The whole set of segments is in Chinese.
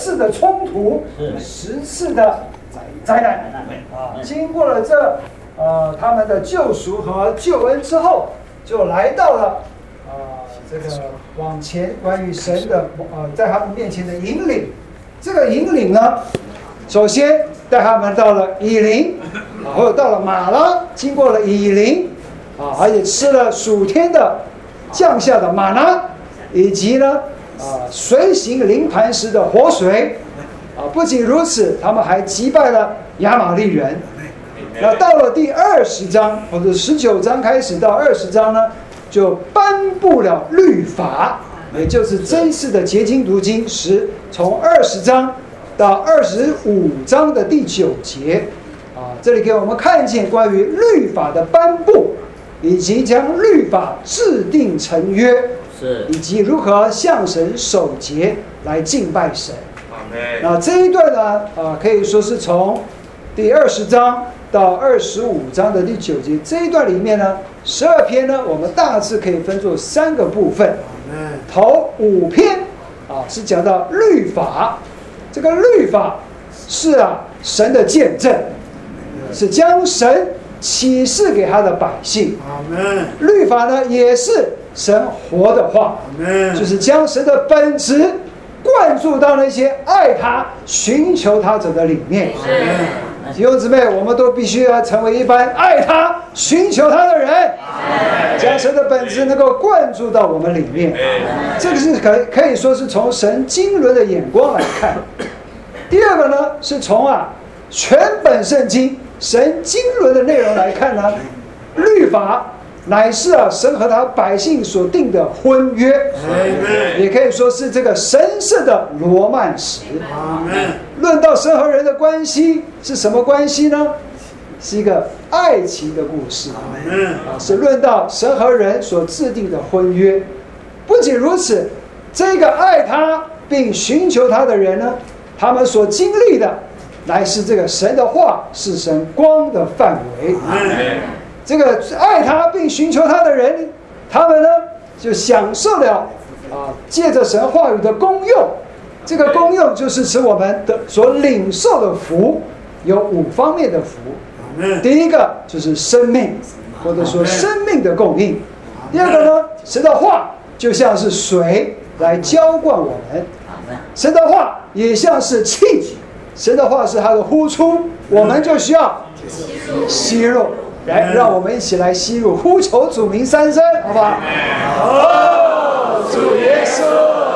次的冲突，10次的灾难啊。经过了他们的救赎和救恩之后，就来到了这个往前关于神的在他们面前的引领。这个引领呢，首先带他们到了以琳，或者到了马拉，经过了以琳而且吃了属天的降下的玛拿，以及呢随行灵磐石的活水不仅如此，他们还击败了亚玛力人。那到了第20章或者19章开始到20章呢，就颁布了律法，也就是这一次的结晶读经从20章到25章的第9节这里给我们看见关于律法的颁布，以及将律法制定成约，以及如何向神守节来敬拜神。那这一段呢可以说是从第20章到25章的第9节，这一段里面呢，12篇呢，我们大致可以分作3个部分。头5篇是讲到律法，这个律法是神的见证，是将神启示给他的百姓。律法呢也是神活的话，就是将神的本质灌注到那些爱他、寻求他者的里面。弟兄姊妹，我们都必须要成为一般爱他、寻求他的人，将神的本质能够灌注到我们里面。这个是可以说是从神经纶的眼光来看。第二个呢，是从全本圣经神经纶的内容来看呢，律法乃是神和他百姓所定的婚约，也可以说是这个神圣的罗曼史。论到神和人的关系是什么关系呢？是一个爱情的故事，是论到神和人所制定的婚约。不仅如此，这个爱他并寻求他的人呢，他们所经历的乃是这个神的话是神光的范围。这个爱他并寻求他的人，他们呢就享受了借着神话语的功用。这个功用就是使我们的所领受的福有5方面的福。第一个就是生命，或者说生命的供应。第二个呢，神的话就像是水来浇灌我们，神的话也像是气，神的话是他的呼出，我们就需要吸入。来，让我们一起来吸入，呼求主名3声，好吧？哦，主耶稣！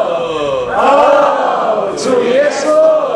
哦，主耶稣！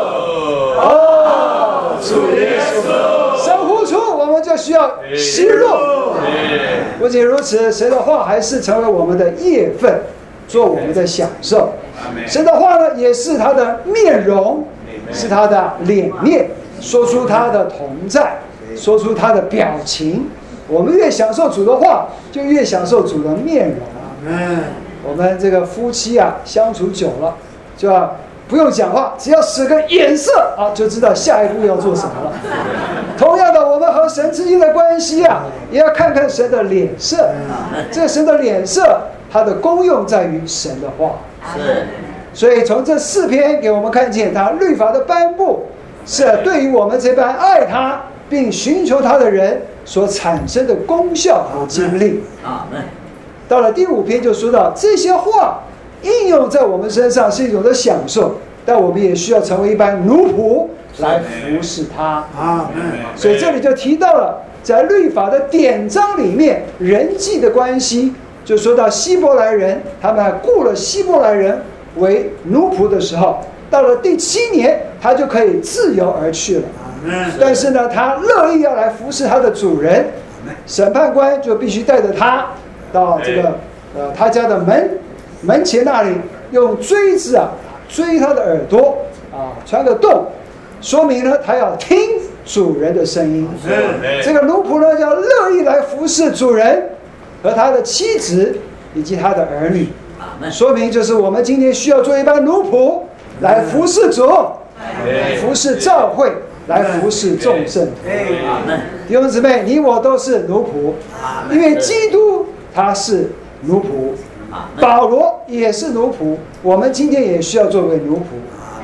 哦，主耶稣！神呼出，我们就需要吸入。不仅如此，神的话还是成为我们的业分，做我们的享受。神的话呢，也是他的面容，是他的脸面，说出他的同在。说出他的表情，我们越享受主的话，就越享受主的面容。我们这个夫妻相处久了，就不用讲话，只要使个眼色就知道下一步要做什么了。同样的，我们和神之间的关系也要看看神的脸色。这个神的脸色，它的功用在于神的话。所以从这4篇给我们看见，他律法的颁布是对于我们这般爱他并寻求他的人所产生的功效和经历。到了第5篇就说到，这些话应用在我们身上是一种的享受，但我们也需要成为一般奴仆来服侍他。所以这里就提到了，在律法的典章里面，人际的关系，就说到希伯来人，他们雇了希伯来人为奴仆的时候，到了第7年，他就可以自由而去了。但是呢，他乐意要来服侍他的主人，审判官就必须带着他到这个他家的门前那里，用锥子锥他的耳朵穿个洞，说明呢他要听主人的声音。这个奴仆呢要乐意来服侍主人和他的妻子以及他的儿女，说明就是我们今天需要做一般奴仆来服侍主，服侍教会，来服侍众圣徒。弟兄姊妹，你我都是奴仆，因为基督他是奴仆，保罗也是奴仆，我们今天也需要作为奴仆。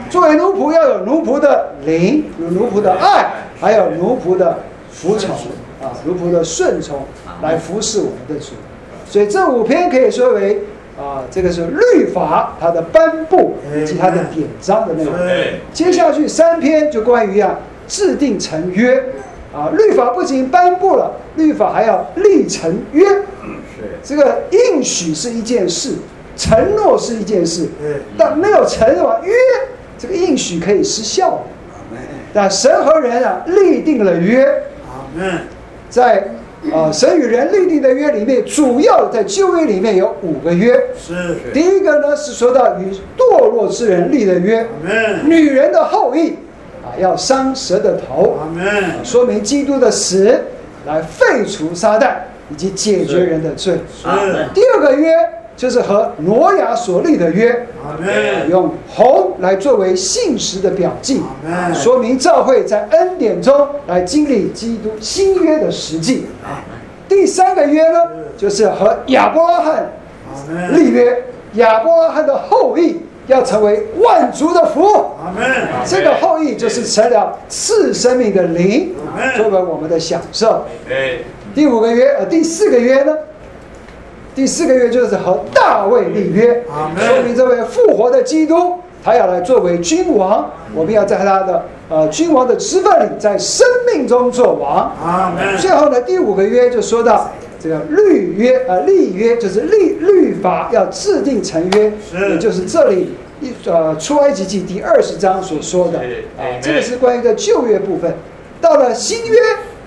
作为奴仆要有奴仆的灵，有奴仆的爱，还有奴仆的服从啊，奴仆的顺从来服侍我们的主。所以这5篇可以说为这个是律法它的颁布以及它的典章的内容。接下去3篇就关于制定成约律法不仅颁布了，律法还要立成约。这个应许是一件事，承诺是一件事，但没有承诺约，这个应许可以失效的。但神和人立定了约，在神与人立定的约里面，主要在旧约里面有5个约。第一个呢是说到与堕落之人立的约，女人的后裔要伤蛇的头，说明基督的死来废除撒旦以及解决人的罪。第2个约就是和挪亚所立的约，用红来作为信实的表记，说明教会在恩典中来经历基督新约的实际。第3个约呢，就是和亚伯拉罕立约，亚伯拉罕的后裔要成为万族的福。这个后裔就是成了赐生命的灵，作为我们的享受。第4个约呢？第4个约就是和大卫立约，说明这位复活的基督，他要来作为君王，我们要在他的君王的职分里，在生命中做王。最后呢，第5个约就说到这个立约就是律法要制定成约，也就是这里出埃及记第20章所说的这个是关于的旧约部分。到了新约。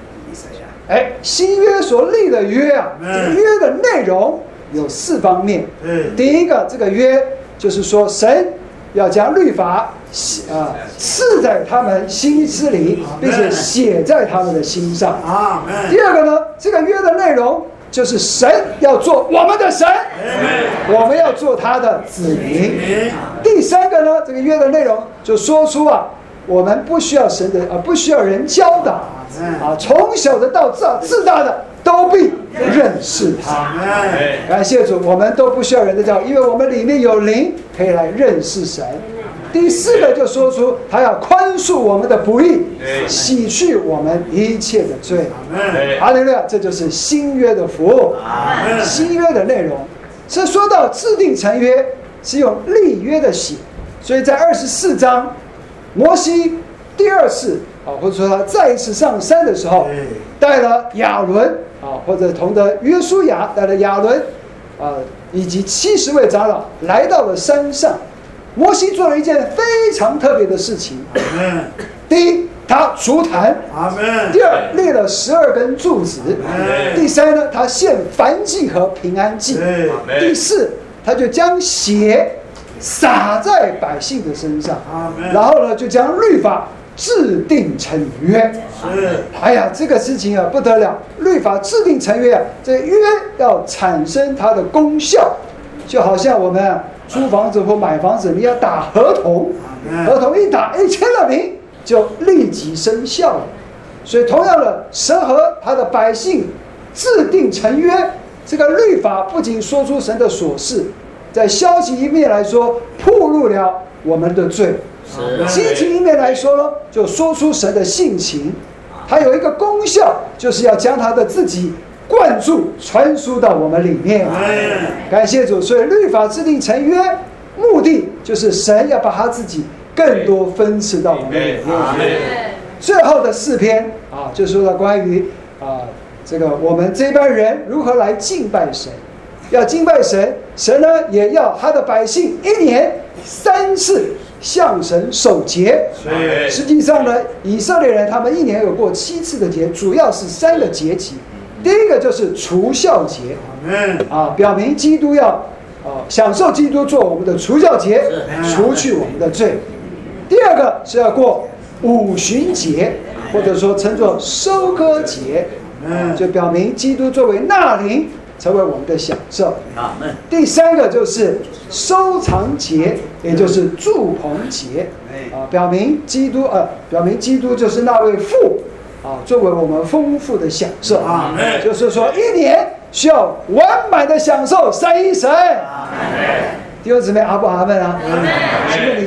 新约所立的约这个约的内容有4方面。第一个，这个约就是说神要将律法刺在他们心思里，并且写在他们的心上。第2个呢，这个约的内容就是神要做我们的神，我们要做他的子民。第3个呢，这个约的内容就说出我们不需要神的不需要人教导从小的到自大的都必认识他。感谢主，我们都不需要人的教导，因为我们里面有灵可以来认识神。第4个就说出他要宽恕我们的不义，洗去我们一切的罪。哈利路亚！这就是新约的服务，新约的内容。是说到制定成约是用立约的血，所以在24章摩西第2次或者说他再一次上山的时候，带了亚伦或者同的约书亚带了亚伦以及70位长老来到了山上。摩西做了一件非常特别的事情。第一，他筑坛；第2，立了12根柱子；第3呢，他献燔祭和平安祭；第4，他就将血洒在百姓的身上，然后呢，就将律法制定成约。这个事情不得了，律法制定成约这约要产生它的功效，就好像我们租房子或买房子，你要打合同，合同一打，签了名就立即生效了。所以同样的，神和他的百姓制定成约，这个律法不仅说出神的所事，在消极一面来说，暴露了我们的罪；积极一面来说呢，就说出神的性情。它有一个功效，就是要将他的自己灌注、传输到我们里面。感谢主，所以律法制定成约，目的就是神要把他自己更多分赐到我们里面。最后的4篇就说到关于这个我们这班人如何来敬拜神。要敬拜神，神呢也要他的百姓1年3次向神守节。实际上呢，以色列人他们1年有过7次的节，主要是3个节期。第一个就是除酵节，表明基督要享受基督做我们的除酵节，除去我们的罪。第2个是要过五旬节，或者说称作收割节，就表明基督作为纳灵成为我们的享受。第3个就是收藏节，也就是住棚节，表明基督就是那位父作为我们丰富的享受。就是说1年需要完满的享受三一神。弟兄姊妹，阿不阿们啊？因为你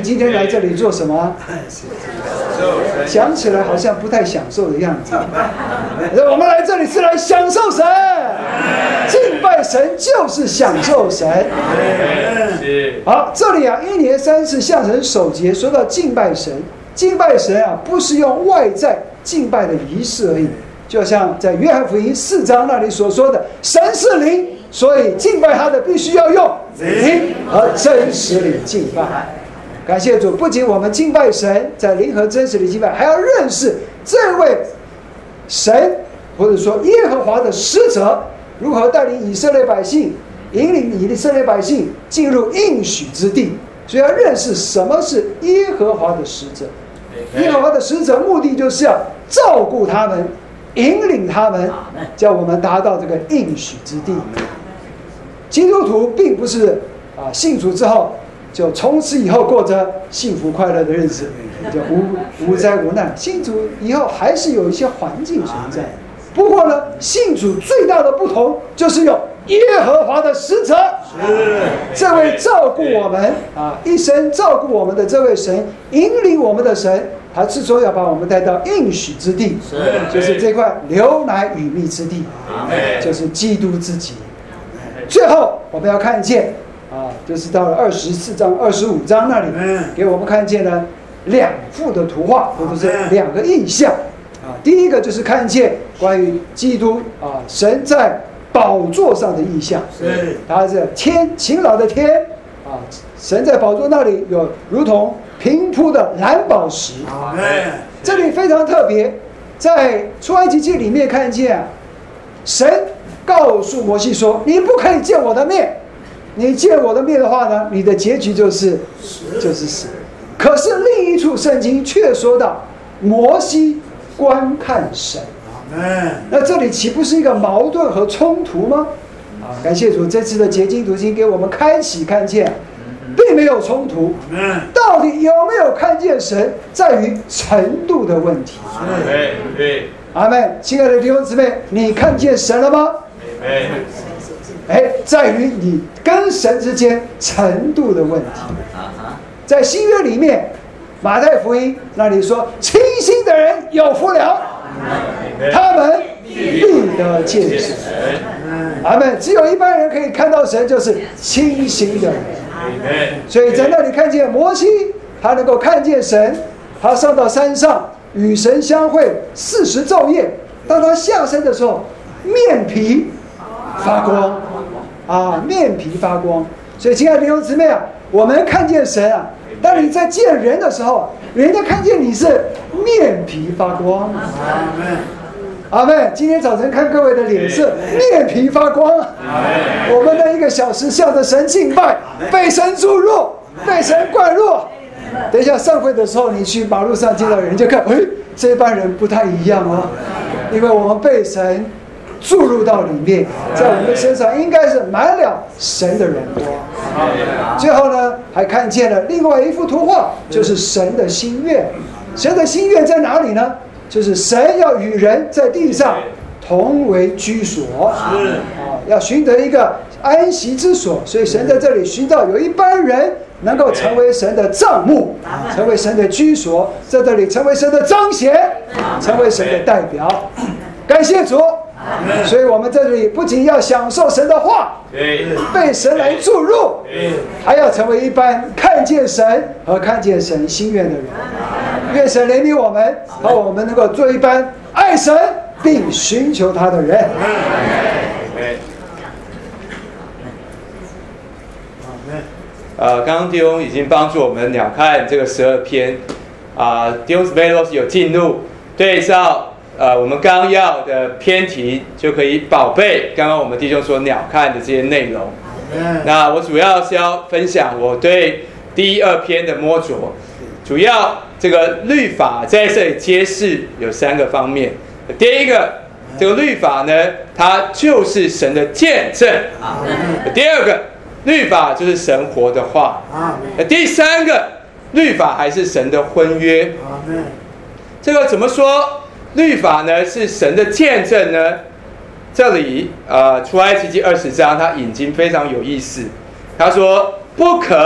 今天来这里做什么？讲起来好像不太享受的样子。我们来这里是来享受神，敬拜神就是享受神。好，这里啊，1年3次向神守节，说到敬拜神，敬拜神啊，不是用外在敬拜的仪式而已。就像在约翰福音4章那里所说的，神是灵，所以敬拜他的必须要用灵和真实里敬拜。感谢主，不仅我们敬拜神，在灵和真实里敬拜，还要认识这位神，或者说耶和华的使者如何带领以色列百姓，引领以色列百姓进入应许之地。所以要认识什么是耶和华的使者。耶和华的使者目的就是要照顾他们，引领他们，叫我们达到这个应许之地。基督徒并不是信主之后就从此以后过着幸福快乐的日子，就无灾无难。信主以后还是有一些环境存在，不过呢，信主最大的不同就是有耶和华的使者，这位照顾我们一生照顾我们的这位神，引领我们的神，他最终要把我们带到应许之地，就是这块流奶与蜜之地，就是基督自己。最后我们要看见就是到了24章、25章那里，给我们看见了2幅的图画，或者是2个意象第一个就是看见关于基督神在宝座上的意象，他是天，勤劳的天神在宝座那里有如同平铺的蓝宝石。这里非常特别，在出埃及记里面看见神告诉摩西说，你不可以见我的面，你见我的面的话呢，你的结局就是死。可是另一处圣经却说到摩西观看神，那这里岂不是一个矛盾和冲突吗？感谢主，这次的结晶读经给我们开启看见并没有冲突，到底有没有看见神，在于程度的问题。阿们。亲爱的弟兄姊妹，你看见神了吗？在于你跟神之间程度的问题。在新约里面，马太福音那里说，清心的人有福了，他们必得见神。阿们。只有一般人可以看到神，就是清心的人。所以在那里看见摩西，他能够看见神，他上到山上与神相会40昼夜，当他下山的时候，面皮发光面皮发光。所以亲爱的弟兄姊妹我们看见神当你在见人的时候，人家看见你是面皮发光。阿们。今天早晨看各位的脸色，面皮发光。我们的1个小时向着神敬拜，被神注入，被神灌入。等一下上会的时候，你去马路上见到人，就看，这帮人不太一样因为我们被神注入到里面，在我们身上应该是满了神的荣光。最后呢，还看见了另外一幅图画，就是神的心愿。神的心愿在哪里呢？就是神要与人在地上同为居所，要寻得一个安息之所。所以神在这里寻找有一班人能够成为神的帐幕，成为神的居所，在这里成为神的彰显，成为神的代表。感谢主。所以我们这里不仅要享受神的话，被神来注入，还要成为一般看见神和看见神心愿的人。愿神怜悯我们，和我们能够做一般爱神并寻求他的人。 刚刚弟兄已经帮助我们鸟瞰这个12篇弟兄姊妹都是有进入对照我们纲要的篇题，就可以宝贝刚刚我们弟兄所鸟瞰的这些内容。那我主要是要分享我对第2篇的摸着，主要这个律法在这里揭示有3个方面。第一个，这个律法呢，它就是神的见证。第2个，律法就是神活的话。第3个，律法还是神的婚约。这个怎么说？律法呢是神的见证呢？这里出埃及记20章，他引经非常有意思。他说：不可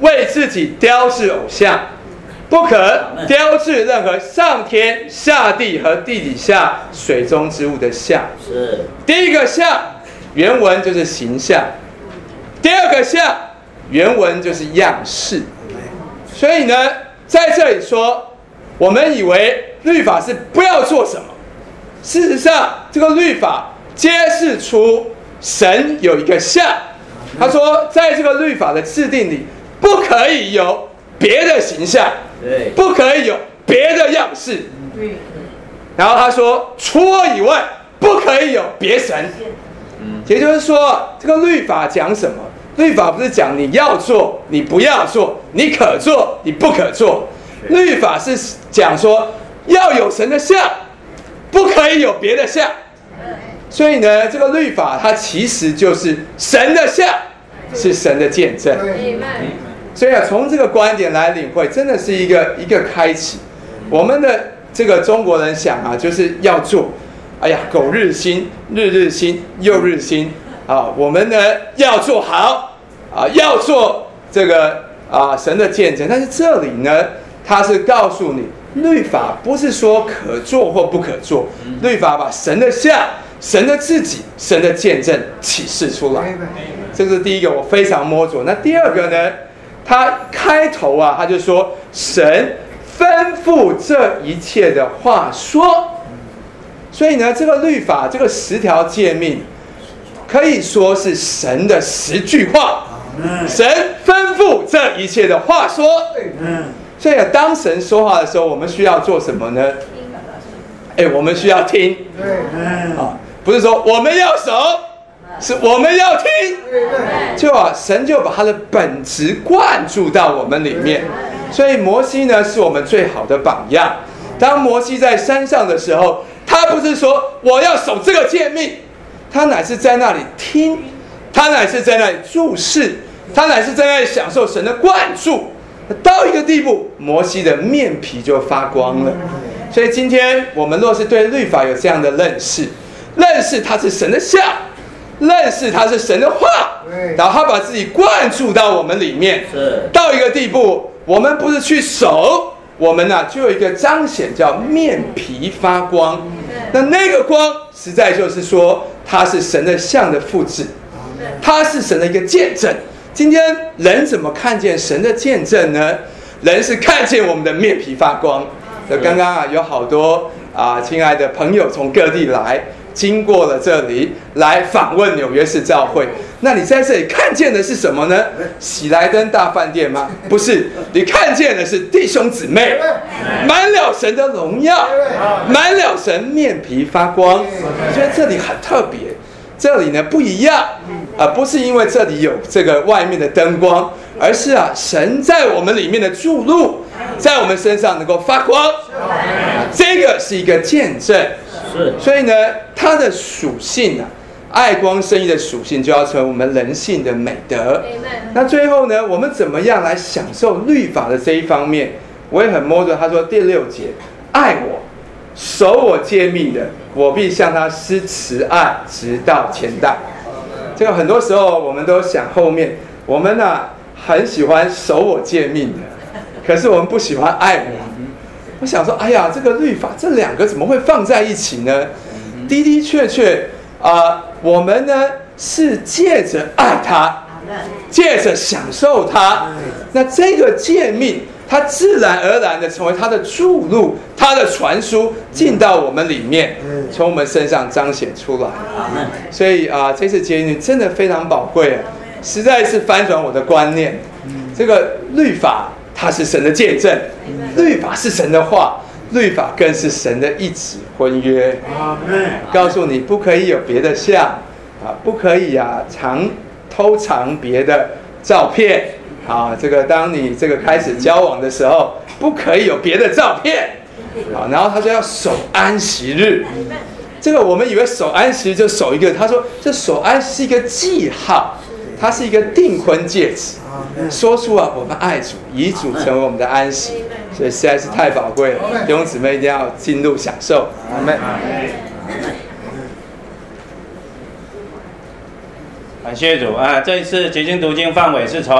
为自己雕制偶像，不可雕制任何上天下地和地底下水中之物的像。 是第一个像原文就是形象，第二个像原文就是样式。所以呢，在这里说，我们以为律法是不要做什么，事实上这个律法揭示出神有一个像。他说在这个律法的制定里，不可以有别的形象，不可以有别的样式。然后他说除我以外不可以有别神。也就是说，这个律法讲什么？律法不是讲你要做你不要做，你可做你不可做。律法是讲说要有神的像，不可以有别的像。所以呢，这个律法它其实就是神的像，是神的见证。所以从这个观点来领会，真的是一个开启。我们的这个中国人想啊，就是要做，哎呀，苟日新，日日新，又日新啊。我们呢要做好啊，要做这个神的见证。但是这里呢，它是告诉你，律法不是说可做或不可做，律法把神的像、神的自己、神的见证启示出来。这是第一个，我非常摸着。那第二个呢？他开头啊，他就说神吩咐这一切的话说。所以呢，这个律法这个10条诫命，可以说是神的10句话。神吩咐这一切的话说。所以当神说话的时候，我们需要做什么呢？我们需要听。不是说我们要守，是我们要听。神就把他的本质灌注到我们里面。所以摩西呢，是我们最好的榜样。当摩西在山上的时候，他不是说我要守这个诫命，他乃是在那里听，他乃是在那里注视，他乃是在那里享受神的灌注。到一个地步，摩西的面皮就发光了。所以今天我们若是对律法有这样的认识它是神的像，认识它是神的话，然后他把自己灌注到我们里面，到一个地步，我们不是去守，我们就有一个彰显叫面皮发光。那个光实在就是说，它是神的像的复制，它是神的一个见证。今天人怎么看见神的见证呢？人是看见我们的面皮发光。刚刚有好多亲爱的朋友从各地来，经过了这里来访问纽约市教会。那你在这里看见的是什么呢？喜来登大饭店吗？不是，你看见的是弟兄姊妹满了神的荣耀，满了神面皮发光。我觉得这里很特别，这里呢不一样。不是因为这里有这个外面的灯光，而是神在我们里面的注入，在我们身上能够发光。这个是一个见证。所以呢，它的属性爱光生义的属性就要成为我们人性的美德。那最后呢，我们怎么样来享受律法的这一方面？我也很摸着他说第6节，爱我守我诫命的，我必向他施慈爱，直到千代。这个很多时候我们都想后面，我们很喜欢守我诫命的，可是我们不喜欢爱我。我想说，哎呀，这个律法这2个怎么会放在一起呢？的确我们呢是借着爱他，借着享受他，那这个诫命它自然而然的成为它的注入，它的传输进到我们里面，从我们身上彰显出来。所以这次节日真的非常宝贵，实在是翻转我的观念。这个律法它是神的见证，律法是神的话，律法更是神的一纸婚约。告诉你不可以有别的像不可以偷藏别的照片。这个当你这个开始交往的时候，不可以有别的照片。然后他说要守安息日。这个我们以为守安息日就守一个，他说这守安息是一个记号，它是一个订婚戒指，说出我们爱主，以主成为我们的安息。所以实在是太宝贵了，弟兄姊妹一定要进入享受。阿们。 感谢主这一次结晶读经范围是从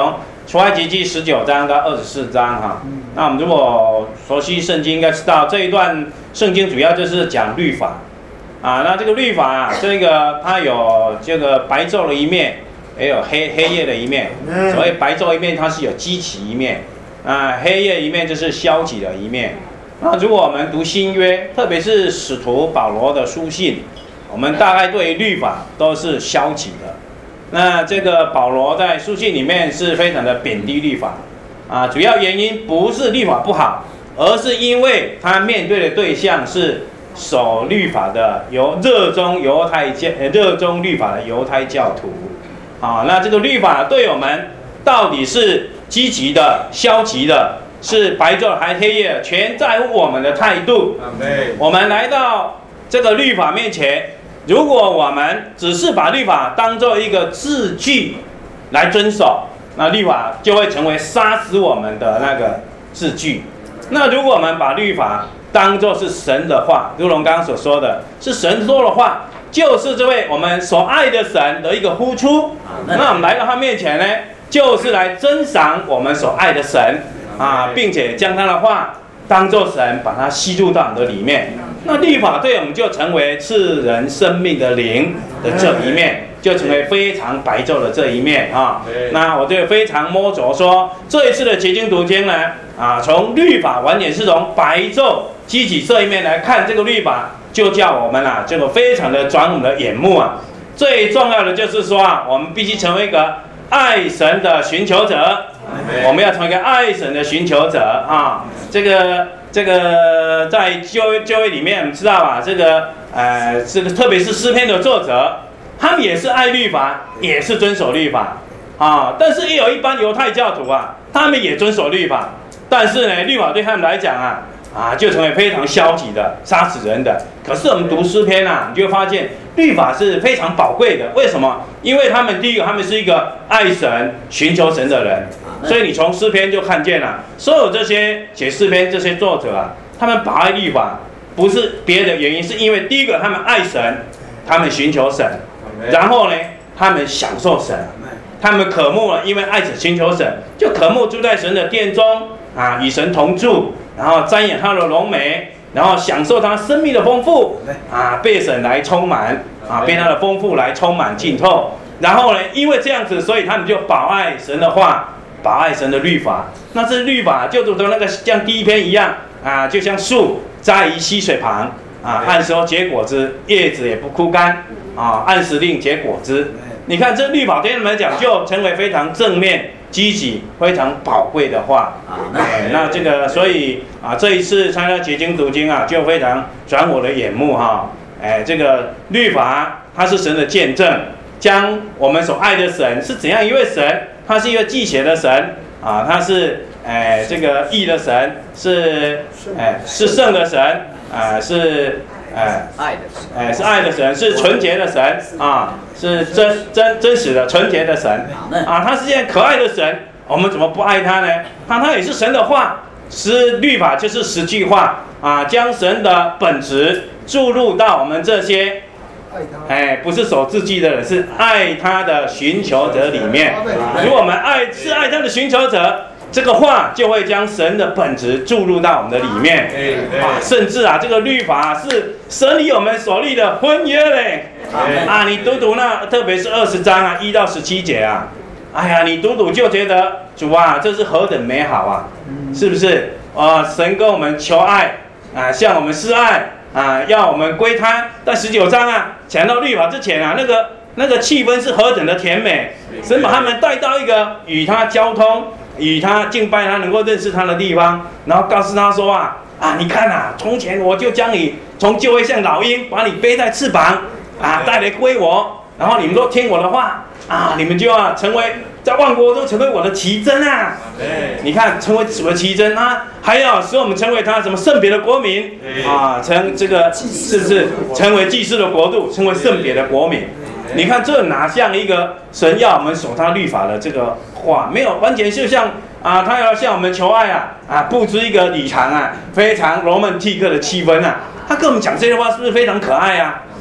出埃及记19章到24章哈。那我们如果熟悉圣经，应该知道这一段圣经主要就是讲律法啊。那这个律法啊，这个它有这个白昼的一面，也有黑夜的一面。所谓白昼一面，它是有积极一面啊；黑夜一面就是消极的一面。那如果我们读新约，特别是使徒保罗的书信，我们大概对于律法都是消极的。那这个保罗在书信里面是非常的贬低律法啊，主要原因不是律法不好，而是因为他面对的对象是守律法的热衷律法的犹太教徒啊。那这个律法对我们到底是积极的、消极的，是白昼还黑夜，全在乎我们的态度。我们来到这个律法面前，如果我们只是把律法当作一个字句来遵守，那律法就会成为杀死我们的那个字句。那如果我们把律法当作是神的话，如同刚刚所说的，是神说的话，就是这位我们所爱的神的一个呼出。那我们来到他面前呢，就是来珍赏我们所爱的神啊，并且将他的话当作神，把它吸入到我们的里面。那律法对我们就成为赐人生命的灵的这一面，就成为非常白昼的这一面啊。那我就非常摸着说，这一次的结经读经呢，啊，从律法完全是从白昼积极这一面来看这个律法，就叫我们啊，这个非常的转我们的眼目啊。最重要的就是说啊，我们必须成为一个爱神的寻求者，我们要成为一个爱神的寻求者啊。这个在旧约里面，我们知道啊，这个特别是诗篇的作者，他们也是爱律法，也是遵守律法啊。但是也有一般犹太教徒啊，他们也遵守律法，但是呢，律法对他们来讲啊，就成为非常消极的、杀死人的。可是我们读诗篇啊，你就会发现律法是非常宝贵的。为什么？因为他们第一个，他们是一个爱神、寻求神的人。所以你从诗篇就看见了，所有这些写诗篇这些作者啊，他们把爱律法不是别的原因，是因为第一个他们爱神，他们寻求神，然后呢，他们享受神，他们渴慕了，因为爱子寻求神，就渴慕住在神的殿中啊，与神同住，然后瞻仰他的荣美，然后享受他生命的丰富啊，被神来充满啊，被他的丰富来充满浸透。然后呢，因为这样子，所以他们就保爱神的话。保爱神的律法，那这律法就如同那个像第一篇一样啊，就像树栽于溪水旁啊，按时候结果子，叶子也不枯干啊，按时令结果子。你看这律法对他们来讲就成为非常正面、积极、非常宝贵的话。那这个所以啊，这一次参加结经读经啊，就非常转我的眼目哈。这个律法它是神的见证，将我们所爱的神是怎样一位神。他是一个忌邪的神啊，他是这个义的神，是圣的神啊，是爱的神，是纯洁的神啊，是真实的纯洁的神啊，他是这样可爱的神，我们怎么不爱他呢？他也是神的话，律法就是10句话啊，将神的本质注入到我们这些。不是守字句的人，是爱他的寻求者里面。如果我们是爱他的寻求者，这个话就会将神的本质注入到我们的里面。甚至啊，这个律法是神与我们所立的婚约嘞。你读那，特别是20章啊1到17节啊，哎呀，你读就觉得主啊，这是何等美好啊，是不是？神跟我们求爱啊，向我们示爱。要我们归他。但19章啊，讲到律法之前啊，那个气氛是何等的甜美，神把他们带到一个与他交通、与他敬拜他、能够认识他的地方，然后告诉他说你看啊，从前我就将你从旧约像老鹰，把你背在翅膀带来归我，然后你们都听我的话你们就要成为在万国中成为我的奇珍啊！你看，成为主的奇珍还要使我们成为他什么圣别的国民成这个是不是成为祭司的国度，成为圣别的国民？你看这哪像一个神要我们守他律法的这个话，没有完全就像他要向我们求爱布置一个礼堂非常罗曼蒂克的气氛他跟我们讲这些话是不是非常可爱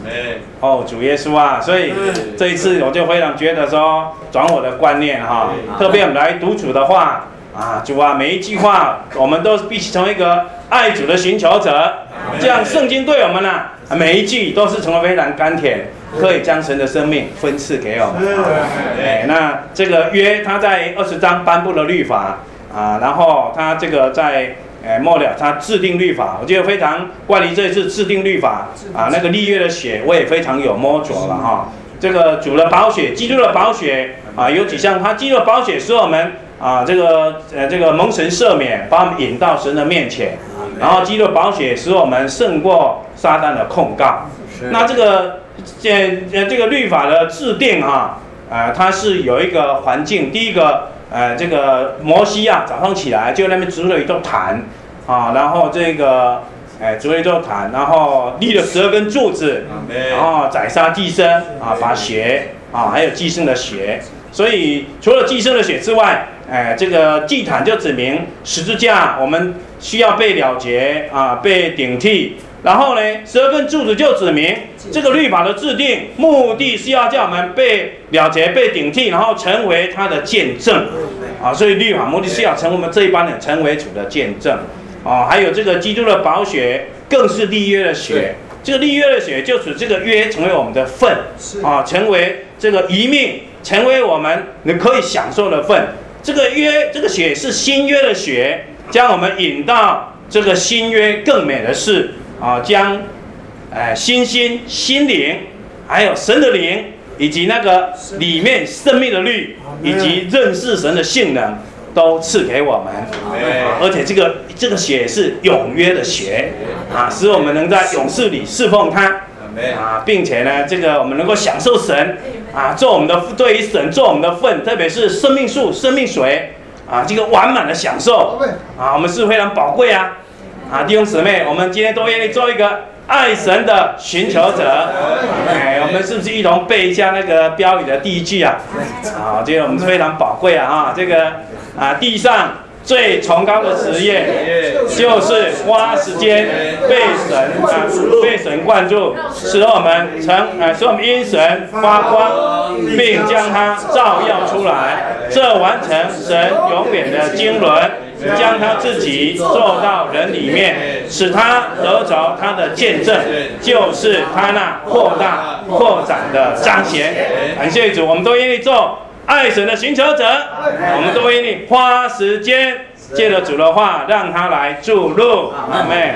哦，主耶稣啊！所以这一次我就非常觉得说，转我的观念哈，特别我们来读主的话啊，主啊，每一句话我们都必须成为一个爱主的寻求者，这样圣经对我们呢，每一句都是成为非常甘甜，可以将神的生命分赐给我们。那这个约他在20章颁布了律法啊，然后他这个在末了他制定律法，我觉得非常关于这一次制定律法啊，那个立约的血我也非常有摸着了哈。这个主的宝血，基督的宝血啊，有几项，他基督的宝血使我们啊这个蒙神赦免，把我们引到神的面前，然后基督的宝血使我们胜过撒旦的控告。那这个律法的制定哈，它是有一个环境，第一个。这个摩西啊，早上起来就那边筑了一座坛啊，然后这个筑了一座坛，然后立了12根柱子，然后宰杀祭牲啊，把血啊，还有祭牲的血。所以除了祭牲的血之外，这个祭坛就指明十字架，我们需要被了结啊，被顶替。然后呢，12根柱子就指明这个律法的制定，目的是要叫我们被了结、被顶替，然后成为他的见证啊。所以律法目的是要成为我们这一班人成为主的见证啊。还有这个基督的宝血，更是立约的血。这个立约的血就使这个约成为我们的份啊，成为这个遗命，成为我们可以享受的份。这个约，这个血是新约的血，将我们引到这个新约更美的事。啊，将心灵，还有神的灵，以及那个里面生命的律，以及认识神的性能，都赐给我们。而且这个血是永约的血啊，使我们能在永世里侍奉他啊，并且呢，这个我们能够享受神啊，做我们的对于神做我们的份，特别是生命树、生命水啊，这个完满的享受啊，我们是非常宝贵啊。啊，弟兄姊妹，我们今天都愿意做一个爱神的寻求者。我们是不是一同背一下那个标语的第一句啊？啊，这个我们是非常宝贵啊！这个啊，地上最崇高的职业，就是花时间被神灌注，使我们因神发光，并将它照耀出来，这完成神永远的经纶。将他自己做到人里面，使他得着他的见证，就是他那扩大扩展的彰显。感谢主，我们都愿意做爱神的寻求者，我们都愿意花时间借着主的话，让他来注入。阿们。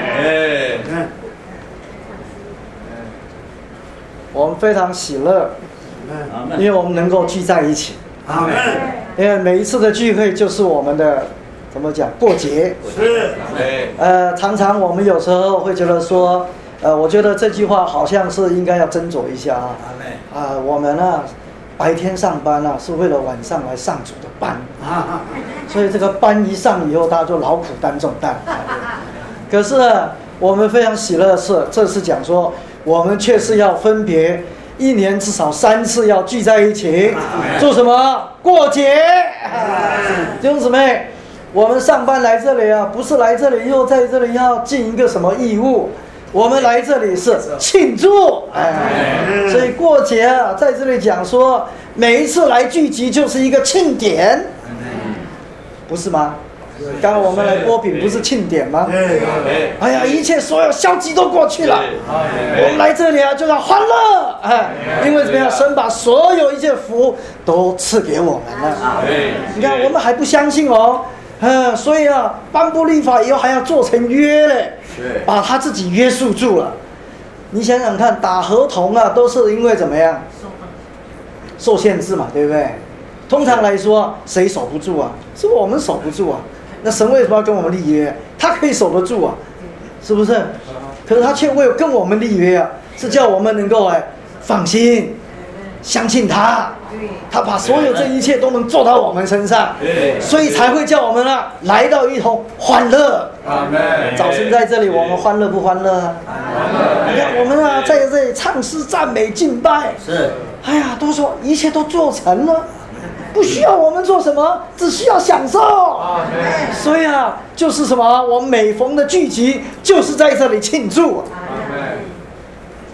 我们非常喜乐，因为我们能够聚在一起。阿们。因为每一次的聚会就是我们的。怎么讲？过节是，常常我们有时候会觉得说，我觉得这句话好像是应该要斟酌一下啊。我们啊，白天上班啊，是为了晚上来上主的班啊，所以这个班一上以后，大家就劳苦担重担。可是我们非常喜乐的是，这次讲说，我们确实要分别1年至少3次要聚在一起，做什么？过节。弟兄姊妹。我们上班来这里啊，不是来这里又在这里要尽一个什么义务，我们来这里是庆祝，所以过节啊，在这里讲说，每一次来聚集就是一个庆典，不是吗？刚刚我们来播饼不是庆典吗？哎呀，一切所有消极都过去了，我们来这里啊就要欢乐，因为怎么样，神把所有一切福都赐给我们了。你看我们还不相信哦。所以啊，颁布律法以后还要做成约嘞，把他自己约束住了。你想想看，打合同啊，都是因为怎么样？受限制嘛，对不对？通常来说，谁守不住啊？是我们守不住啊。那神为什么要跟我们立约？他可以守得住啊，是不是？可是他却为了跟我们立约啊，是叫我们能够放心。相信他，他把所有这一切都能做到我们身上，所以才会叫我们啊来到一同欢乐。早晨在这里，我们欢乐不欢乐啊？你看我们啊，在这里唱诗赞美敬拜，是，哎呀，都说一切都做成了，不需要我们做什么，只需要享受。所以啊，就是什么，我们每逢的聚集，就是在这里庆祝。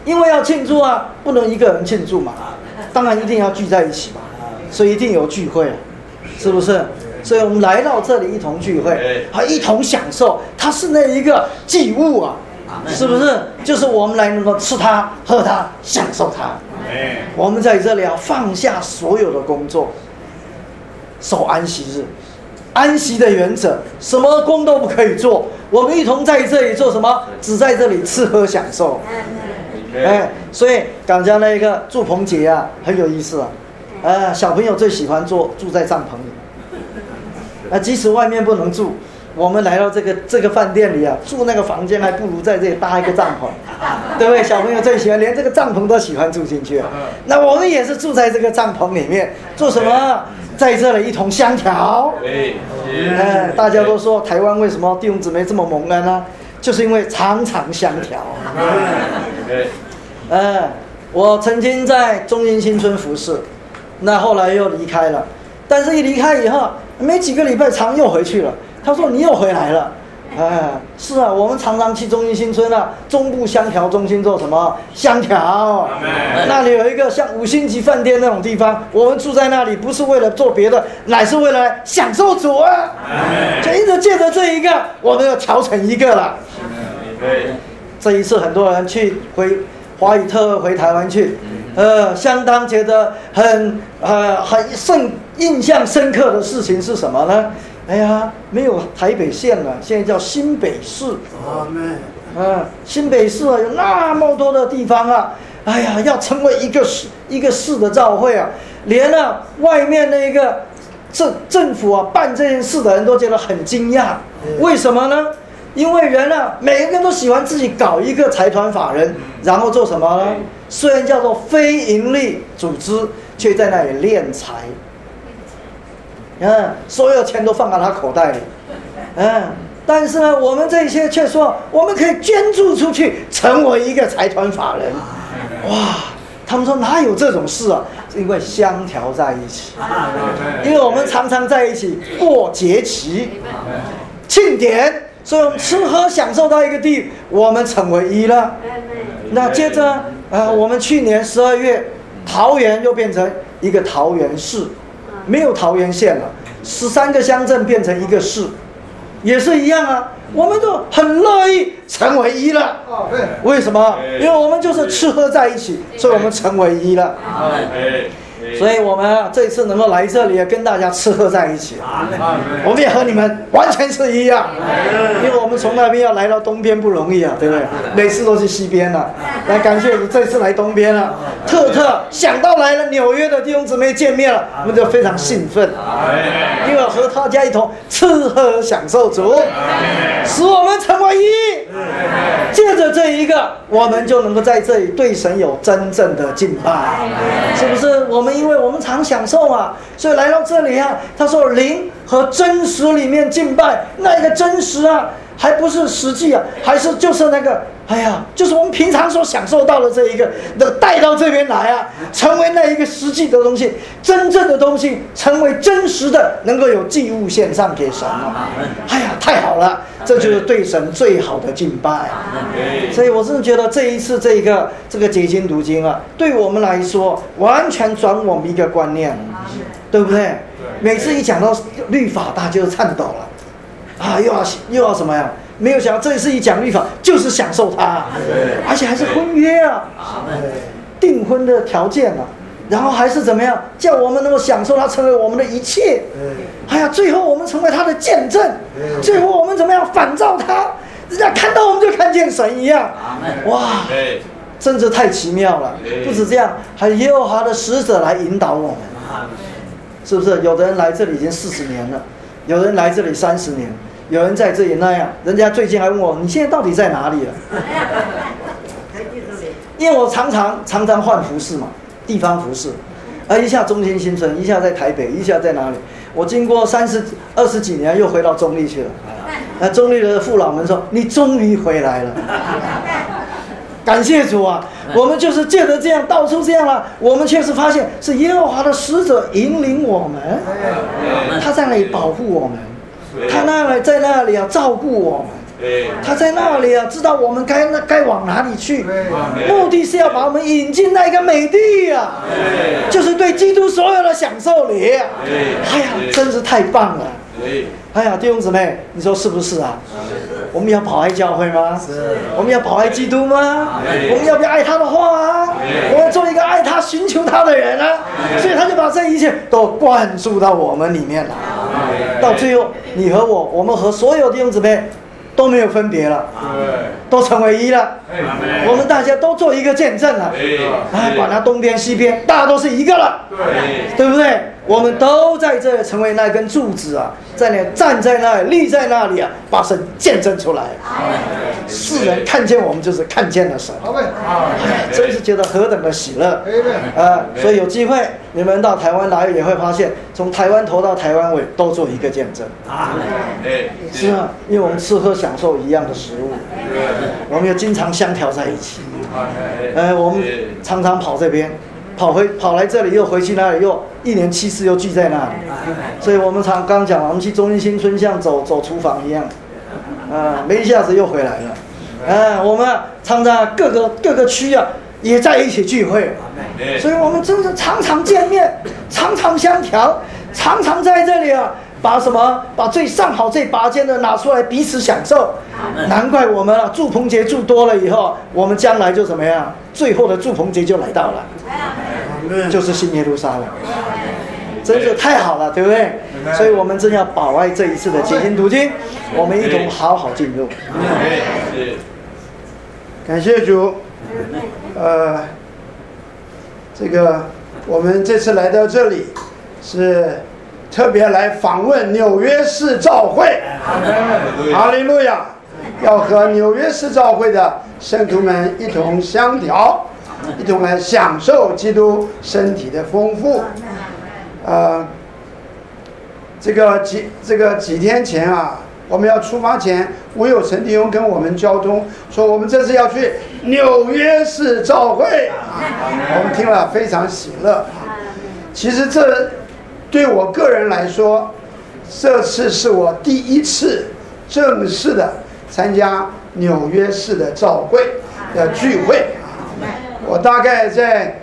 因为要庆祝啊，不能一个人庆祝嘛，当然一定要聚在一起嘛，所以一定有聚会，是不是？所以我们来到这里一同聚会，一同享受，它是那一个祭物啊，是不是？就是我们来能够吃它、喝它、享受它。我们在这里啊，放下所有的工作，守安息日。安息的原则，什么工都不可以做。我们一同在这里做什么？只在这里吃喝享受。所以刚才那个住棚节啊，很有意思啊。小朋友最喜欢住在帐篷里。即使外面不能住，我们来到这个饭店里啊，住那个房间还不如在这里搭一个帐篷，对不对？小朋友最喜欢，连这个帐篷都喜欢住进去啊。那我们也是住在这个帐篷里面，做什么？在这里一同相调。大家都说台湾为什么弟兄姊妹这么蒙恩呢？就是因为常常相调。我曾经在中英新村服侍，那后来又离开了，但是一离开以后，没几个礼拜常又回去了。他说你又回来了。是啊，我们常常去中英新村啊，中部香调中心做什么？香调。那里有一个像5星级饭店那种地方，我们住在那里，不是为了做别的，乃是为了享受主啊。就因着借着这一个，我们要调成一个了。这一次很多人回华语特会回台湾去，相当觉得很印象深刻的事情是什么呢？没有台北县了，现在叫新北市。新北市啊，有那么多的地方啊，要成为一个市的召会啊，连外面那个政府啊办这件事的人都觉得很惊讶。为什么呢？因为人啊，每个人都喜欢自己搞一个财团法人，然后做什么呢？虽然叫做非营利组织，却在那里敛财。所有钱都放在他口袋里。但是呢，我们这些却说我们可以捐助出去，成为一个财团法人。哇！他们说哪有这种事啊？因为相调在一起，因为我们常常在一起过节期、庆典，所以我们吃喝享受到一个地，我们成为一了。那接着我们去年12月，桃园又变成一个桃园市。没有桃园县了，13个乡镇变成一个市，也是一样啊。我们都很乐意成为一了。为什么？因为我们就是吃喝在一起，所以我们成为一了。所以我们这次能够来这里跟大家吃喝在一起，我们也和你们完全是一样，因为我们从那边要来到东边不容易啊，对不对？每次都是西边了。来感谢主，这次来东边了，特想到来了纽约的弟兄姊妹见面了，我们就非常兴奋，因为和大家一同吃喝享受主，使我们成为一。借着这一个，我们就能够在这里对神有真正的敬拜，是不是？因为我们常享受嘛，所以来到这里啊，他说灵和真实里面敬拜，那一个真实啊，还不是实际啊，还是就是那个，就是我们平常所享受到的这一个，带到这边来啊，成为那一个实际的东西，真正的东西，成为真实的，能够有祭物献上给神啊！太好了，这就是对神最好的敬拜。所以我真的觉得这一次这个结晶读经啊，对我们来说完全转我们一个观念，对不对？每次一讲到律法，大家就颤抖了，又要什么呀？没有想到这一次一讲律法，就是享受它，而且还是婚约啊，订婚的条件啊，然后还是怎么样，叫我们能够享受它，成为我们的一切。最后我们成为它的见证，最后我们怎么样反照它，人家看到我们就看见神一样。哇，真是太奇妙了！不止这样，还有耶和华的使者来引导我们，是不是？有的人来这里已经40年了，有人来这里30年。有人在这里那样，人家最近还问我，你现在到底在哪里了？因为我常常换服饰嘛，地方服饰，一下中心新村，一下在台北，一下在哪里？我经过20几年，又回到中立去了。中立的父老们说：“你终于回来了。”感谢主啊！我们就是借着这样到处这样了，我们确实发现是耶和华的使者引领我们，他在那里保护我们。他在那里照顾我们， 他在那里啊，知道我们该往哪里去，目的是要把我们引进那个美地啊，就是对基督所有的享受里。哎呀，真是太棒了！哎呀，弟兄姊妹，你说是不是啊？我们要跑爱教会吗？我们要跑爱基督吗？我们要不要爱他的话啊？我们做一个爱他、寻求他的人啊！所以他就把这一切都灌注到我们里面了。到最后，你和我们和所有弟兄姊妹都没有分别了，都成为一了。我们大家都做一个见证了。哎，管他东边西边，大家都是一个了，对不对？我们都在这里成为那根柱子啊，在那站在那里，立在那里啊，把神见证出来。世人看见我们，就是看见了神。真是觉得何等的喜乐所以有机会你们到台湾来，也会发现从台湾头到台湾尾都做一个见证。是啊，因为我们吃喝享受一样的食物，我们又经常相调在一起。我们常常跑这边，跑来这里，又回去那里，又1年7次又聚在那里。所以我们刚讲，我们去中心新村像走厨房一样，没一下子又回来了。我们常常各个区啊也在一起聚会，所以我们真的常常见面，常常相调，常常在这里啊，把最上好最拔尖的拿出来彼此享受。难怪我们祝棚节住多了以后，我们将来就怎么样？最后的祝棚节就来到了，就是新耶路撒冷。真是太好了，对不对？所以我们真要保爱这一次的解经读经，我们一同好好进入。 感谢主。这个我们这次来到这里是特别来访问纽约市教会，哈利路亚！要和纽约市教会的圣徒们一同相调，一同来享受基督身体的丰富。这个几天前啊，我们要出发前，吴有成弟兄跟我们交通说，我们这次要去纽约市教会我们听了非常喜乐。其实这对我个人来说，这次是我第一次正式的参加纽约市的教会的聚会。我大概在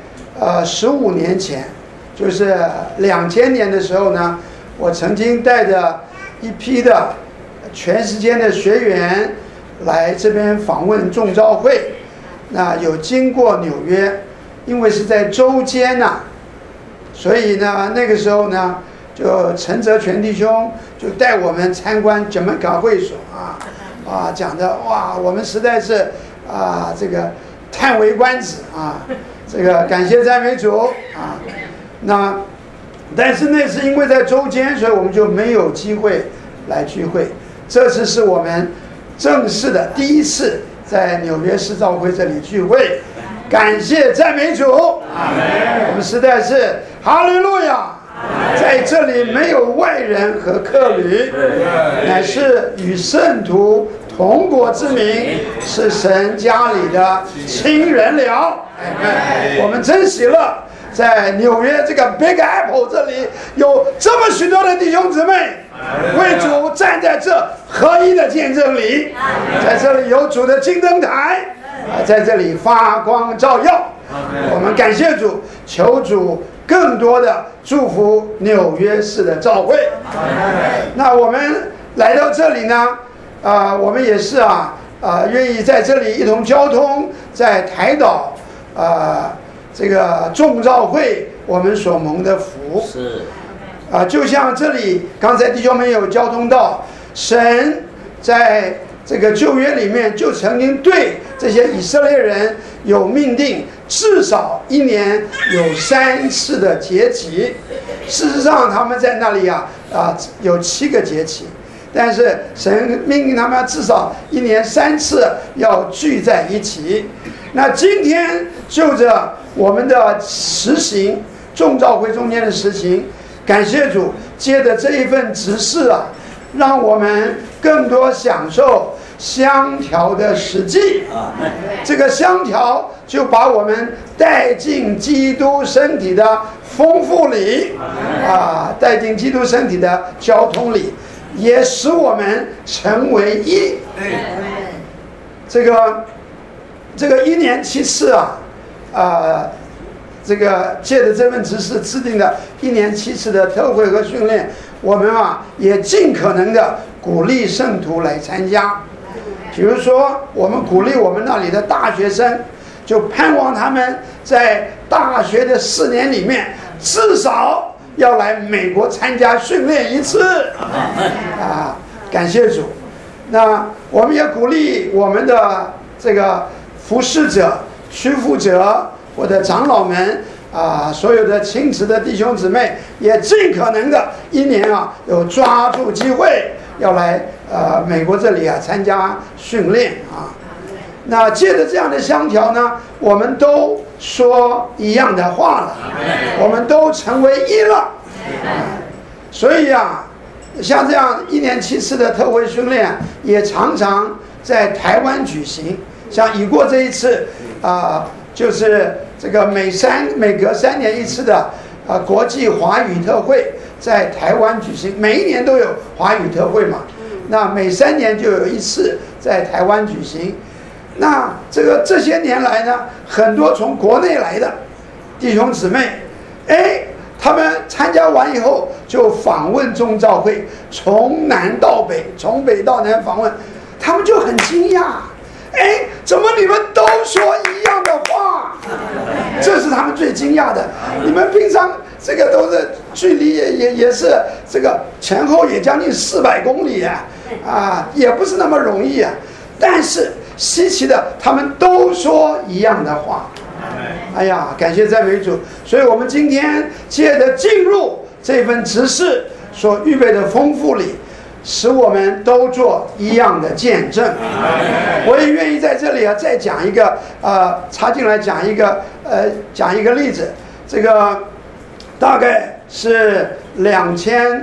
15年前，就是2000年的时候呢，我曾经带着一批的全时间的学员来这边访问众召会，那有经过纽约，因为是在周间所以呢那个时候呢，就陈泽全弟兄就带我们参观九门岗会所讲的哇，我们实在是这个叹为观止这个感谢赞美主那但是那是因为在周间，所以我们就没有机会来聚会。这次是我们正式的第一次在纽约市教会这里聚会，感谢赞美主，我们实在是哈利路亚！在这里没有外人和客旅，乃是与圣徒同国之民，是神家里的亲人了。我们真喜乐，在纽约这个 Big Apple 这里有这么许多的弟兄姊妹为主站在这合一的见证里，在这里有主的金灯台在这里发光照耀。我们感谢主，求主更多的祝福纽约市的教会。那我们来到这里呢我们也是愿意在这里一同交通，在台岛这个众召会我们所蒙的福是就像这里刚才弟兄们有交通到，神在这个旧约里面就曾经对这些以色列人有命定，至少1年有3次的节期。事实上他们在那里有7个节期，但是神命令他们至少1年3次要聚在一起。那今天就着我们的实行，众召会中间的实行，感谢主，借着这一份指示让我们更多享受相调的实际。这个相调就把我们带进基督身体的丰富里带进基督身体的交通里。 也使我们成为一。这个1年7次啊，这个借着这份指示制定的1年7次的特会和训练，我们也尽可能的鼓励圣徒来参加。比如说，我们鼓励我们那里的大学生，就盼望他们在大学的4年里面，至少要来美国参加训练1次。感谢主。那我们也鼓励我们的这个服侍者、区副者或者长老们所有的亲职的弟兄姊妹，也尽可能的1年有抓住机会要来美国这里参加训练那借着这样的相调呢，我们都说一样的话了，我们都成为一了。所以像这样1年7次的特会训练，也常常在台湾举行。像已过这一次就是这个每隔3年1次的国际华语特会在台湾举行，每1年都有华语特会嘛，那每3年就有1次在台湾举行。那这些年来呢，很多从国内来的弟兄姊妹，他们参加完以后就访问众召会，从南到北，从北到南访问，他们就很惊讶，怎么你们都说一样的话？这是他们最惊讶的。你们平常这个都是距离也是这个前后也将近400公里也不是那么容易但是稀奇的，他们都说一样的话。哎呀，感谢赞美主！所以我们今天借着进入这份执事所预备的丰富里，使我们都做一样的见证。我也愿意在这里再讲一个插进来讲一个例子。这个大概是2010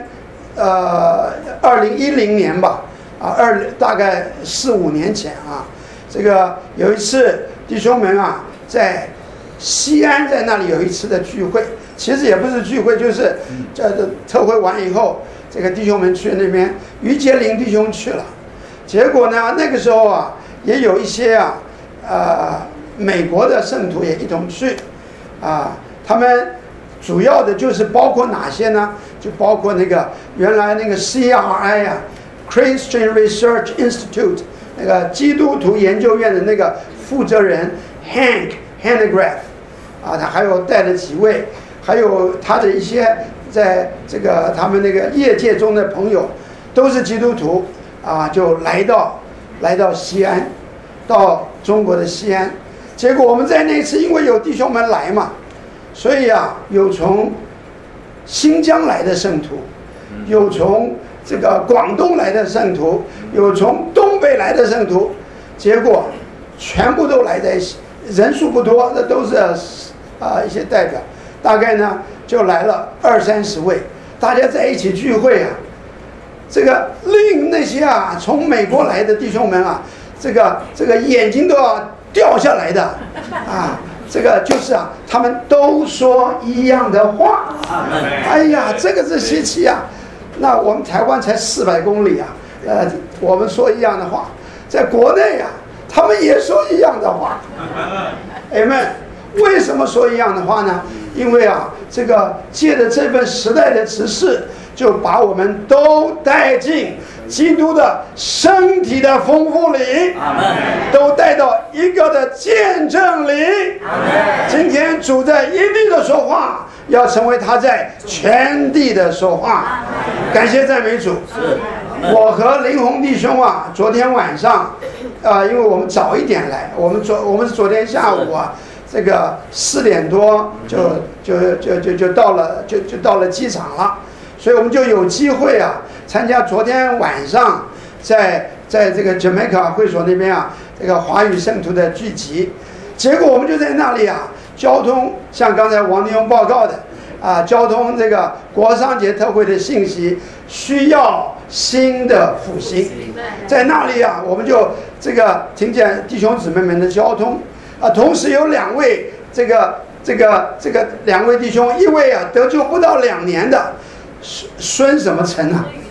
年吧，大概4、5年前这个有一次弟兄们在西安，在那里有一次的聚会，其实也不是聚会，就是特会完以后，这个弟兄们去那边，于杰林弟兄去了，结果呢，那个时候也有一些美国的圣徒也一同去他们主要的就是包括哪些呢？就包括那个原来那个 CRI Christian Research Institute 那个基督徒研究院的那个负责人 Hank Hanegraaff 他还有带了几位，还有他的一些在这个他们那个业界中的朋友，都是基督徒就来到西安，到中国的西安。结果我们在那次因为有弟兄们来嘛，所以有从新疆来的圣徒，有从这个广东来的圣徒，有从东北来的圣徒，结果全部都来在一起，人数不多，那都是一些代表，大概呢就来了20-30位，大家在一起聚会这个令那些从美国来的弟兄们这个眼睛都要掉下来的这个就是他们都说一样的话。哎呀，这个是稀奇那我们台湾才400公里我们说一样的话，在国内他们也说一样的话。Amen。为什么说一样的话呢？因为这个借着这份时代的指示，就把我们都带进基督的身体的丰富里，都带到一个的见证里。今天主在一地的说话，要成为他在全地的说话。感谢赞美主。我和林宏弟兄昨天晚上因为我们早一点来，我们是昨天下午这个4点多就到了机场了，所以我们就有机会参加昨天晚上在这个 Jamaica 会所那边这个华语圣徒的聚集。结果我们就在那里交通像刚才王弟兄报告的交通这个国商节特会的信息需要新的复兴，在那里我们就这个听见弟兄姊妹们的交通同时有2位这个2位弟兄，一位得救不到2年的孙什么成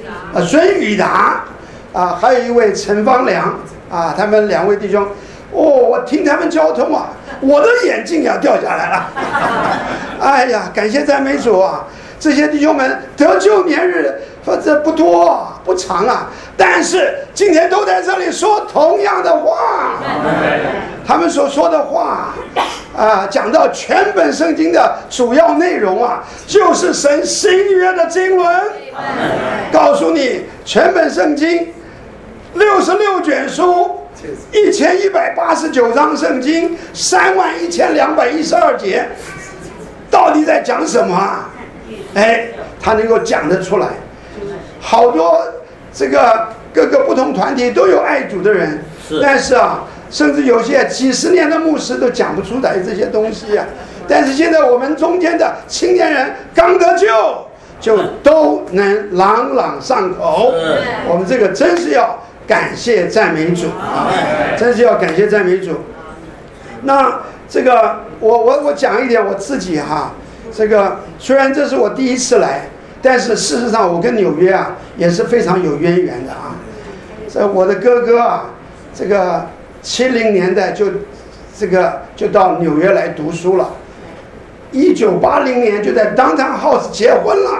孙宇达还有一位陈方良他们2位弟兄，我听他们交通我的眼镜要掉下来了。哎呀，感谢赞美主这些弟兄们得救年日这不多不长但是今天都在这里说同样的话。他们所说的话讲到全本圣经的主要内容就是神新约的经纶。告诉你，全本圣经66卷书，1189章圣经，31212节，到底在讲什么他能够讲得出来。好多这个各个不同团体都有爱主的人，但是甚至有些几十年的牧师都讲不出来这些东西但是现在我们中间的青年人刚得救，就都能朗朗上口。我们这个真是要感谢赞美主真是要感谢赞美主。那这个我讲一点我自己这个虽然这是我第一次来，但是事实上我跟纽约也是非常有渊源的这我的哥哥这个70年代就到纽约来读书了，1980年就在 Downtown House 结婚了。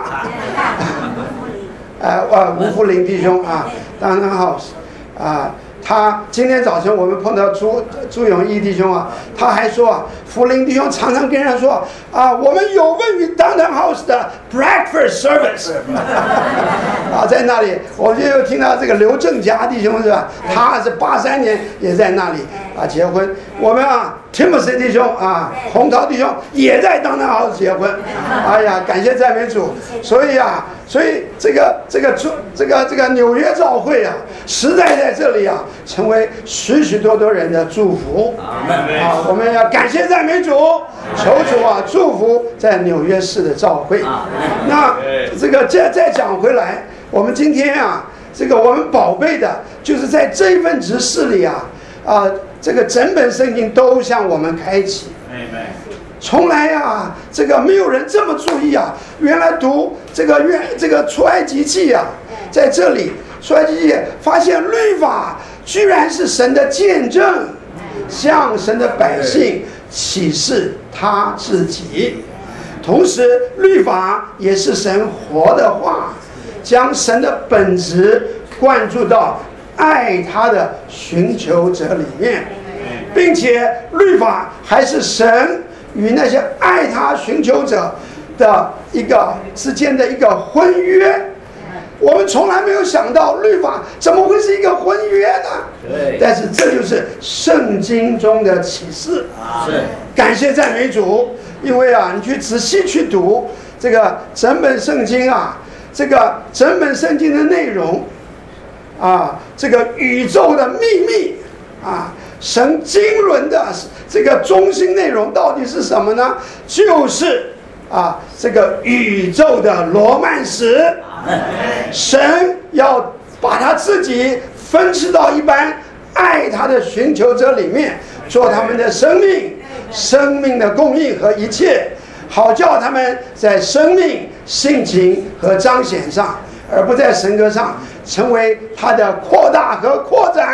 吴福林弟兄Downtown House他今天早晨我们碰到朱永义弟兄他还说福林弟兄常常跟人说我们有问于 Downtown House 的 breakfast service 在那里我就又听到这个刘正佳弟兄是吧，他是83年也在那里结婚。我们Timothy 弟兄洪涛弟兄也在Downtown House结婚。哎呀，感谢赞美主。所以这个纽约教会实在在这里成为许许多多人的祝福。我们要感谢赞美主，求主祝福在纽约市的教会。那这个再讲回来，我们今天这个我们宝贝的就是在这一份执事里这个整本圣经都向我们开启。从来这个没有人这么注意原来读这个出埃及记在这里出埃及记发现律法居然是神的见证，向神的百姓启示他自己。同时律法也是神活的话，将神的本质灌注到爱他的寻求者里面，并且律法还是神与那些爱他寻求者的之间的一个婚约。我们从来没有想到律法怎么会是一个婚约呢？但是这就是圣经中的启示。感谢赞美主。因为你去仔细去读这个整本圣经这个整本圣经的内容这个宇宙的秘密神经纶的这个中心内容到底是什么呢？就是这个宇宙的罗曼史。神要把他自己分赐到一般爱他的寻求者里面，做他们的生命的供应和一切，好叫他们在生命、性情和彰显上，而不在神格上成为他的扩大和扩展。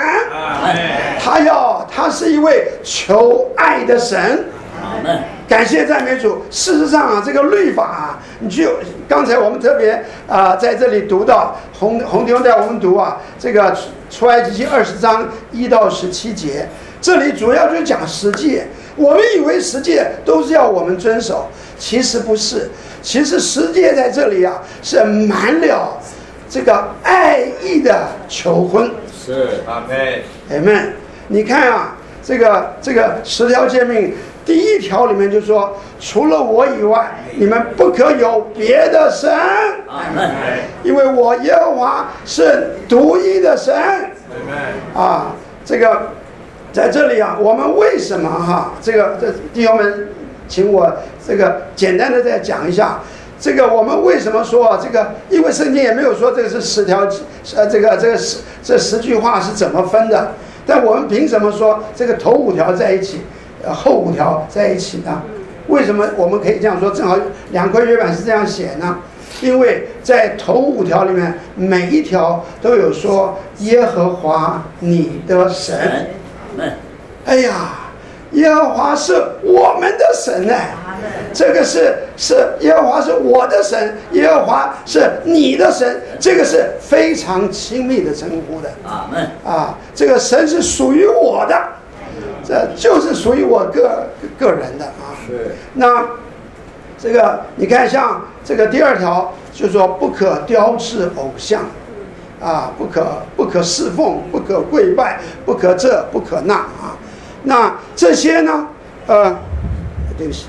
他是一位求爱的神。感谢赞美主。事实上这个律法你就刚才我们特别在这里读到洪弟兄带我们读这个出埃及记20章1到17节，这里主要就是讲十诫。我们以为十诫都是要我们遵守，其实不是。其实十诫在这里是满了这个爱意的求婚。 是 Amen。你看这个10条诫命第1条里面就说，除了我以外你们不可有别的神，因为我耶和华是独一的神。这个在这里我们为什么这弟兄们请我这个简单的再讲一下，这个我们为什么说这个，因为圣经也没有说这个是10条这10句话是怎么分的，但我们凭什么说这个头5条在一起后5条在一起呢？为什么我们可以这样说？正好2块约版是这样写呢？ 因为在头5条里面，每一条都有说耶和华你的神。哎呀，耶和华是我们的神呢，这个是耶和华是我的神，耶和华是你的神，这个是非常亲密的称呼的。啊，这个神是属于我的，这就是属于我个人的啊。那这个你看，像这个第2条就是说不可雕制偶像，啊，不可侍奉，不可跪拜，不可这不可那啊。那这些呢，对不起，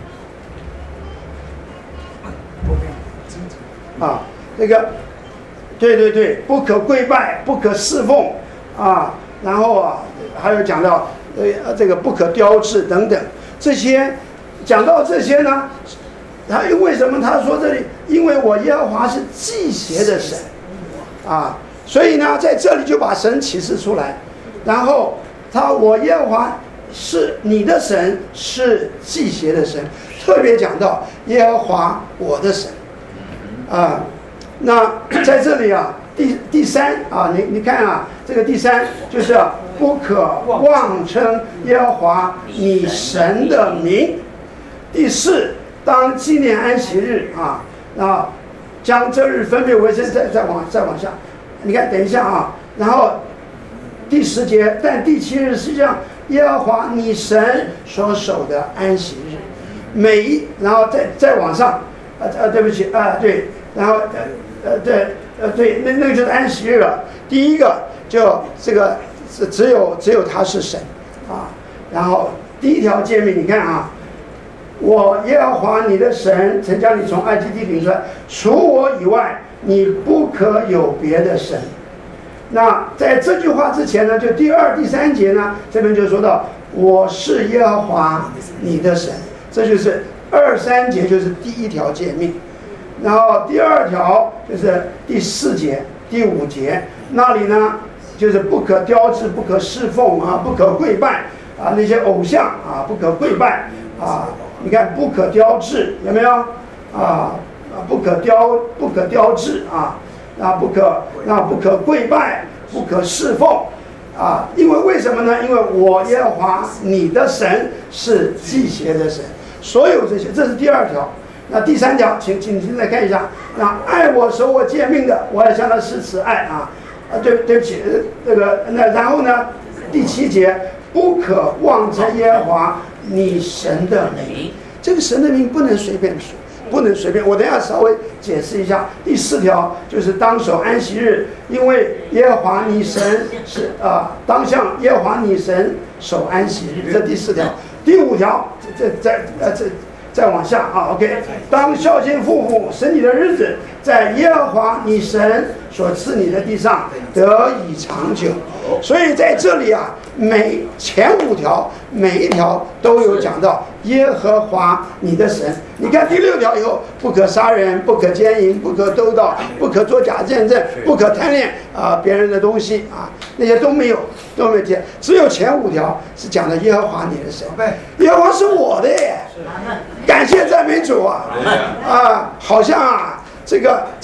啊，这个，对，不可跪拜，不可侍奉啊，然后啊，还有讲到这个不可雕制等等，这些讲到这些呢，他为什么他说这里？因为我耶和华是祭邪的神啊，所以呢，在这里就把神启示出来，然后我耶和华是你的神，是祭邪的神，特别讲到耶和华我的神啊。那在这里啊，第3啊，你看啊，这个第3就是不可妄称耶和华你神的名。第4，当纪念安息日啊，将这日分别为圣，再往下，你看，等一下啊，然后第10节，但第7日是向耶和华你神所守的安息日，然后再往上，对不起啊，对，然后对，那个就是安息日了。第1个就这个是只有他是神啊，然后第1条诫命，你看啊，我耶和华你的神曾将你从埃及地领出来，除我以外，你不可有别的神。那在这句话之前呢，就第2、第3节呢，这边就说到我是耶和华你的神，这就是2、3节就是第1条诫命，然后第2条就是第4节、第5节，那里呢就是不可雕制，不可侍奉啊，不可跪拜啊，那些偶像啊，不可跪拜啊，你看不可雕制有没有啊？不可雕制啊。不可跪拜，不可侍奉啊！因为为什么呢？因为我耶和华你的神是祭邪的神，所有这些，这是第2条。那第3条，请再看一下，那爱我守我诫命的，我要向他施慈爱啊！对不起，这个那然后呢，第7节，不可妄称耶和华你神的名，这个神的名不能随便说。不能随便，我等一下稍微解释一下。第4条就是当守安息日，因为耶和华你神是当向耶和华你神守安息日，这第4条。第5条，再往下啊 ，OK， 当孝敬父母，使你的日子在耶和华你神所赐你的地上得以长久。所以在这里啊，前5条每一条都有讲到耶和华你的神。你看第6条以后，不可杀人，不可奸淫，不可偷盗，不可作假见证，不可贪恋别人的东西啊，那些都没有提，只有前5条是讲的耶和华你的神。耶和华是我的耶，感谢赞美主啊！好像啊，这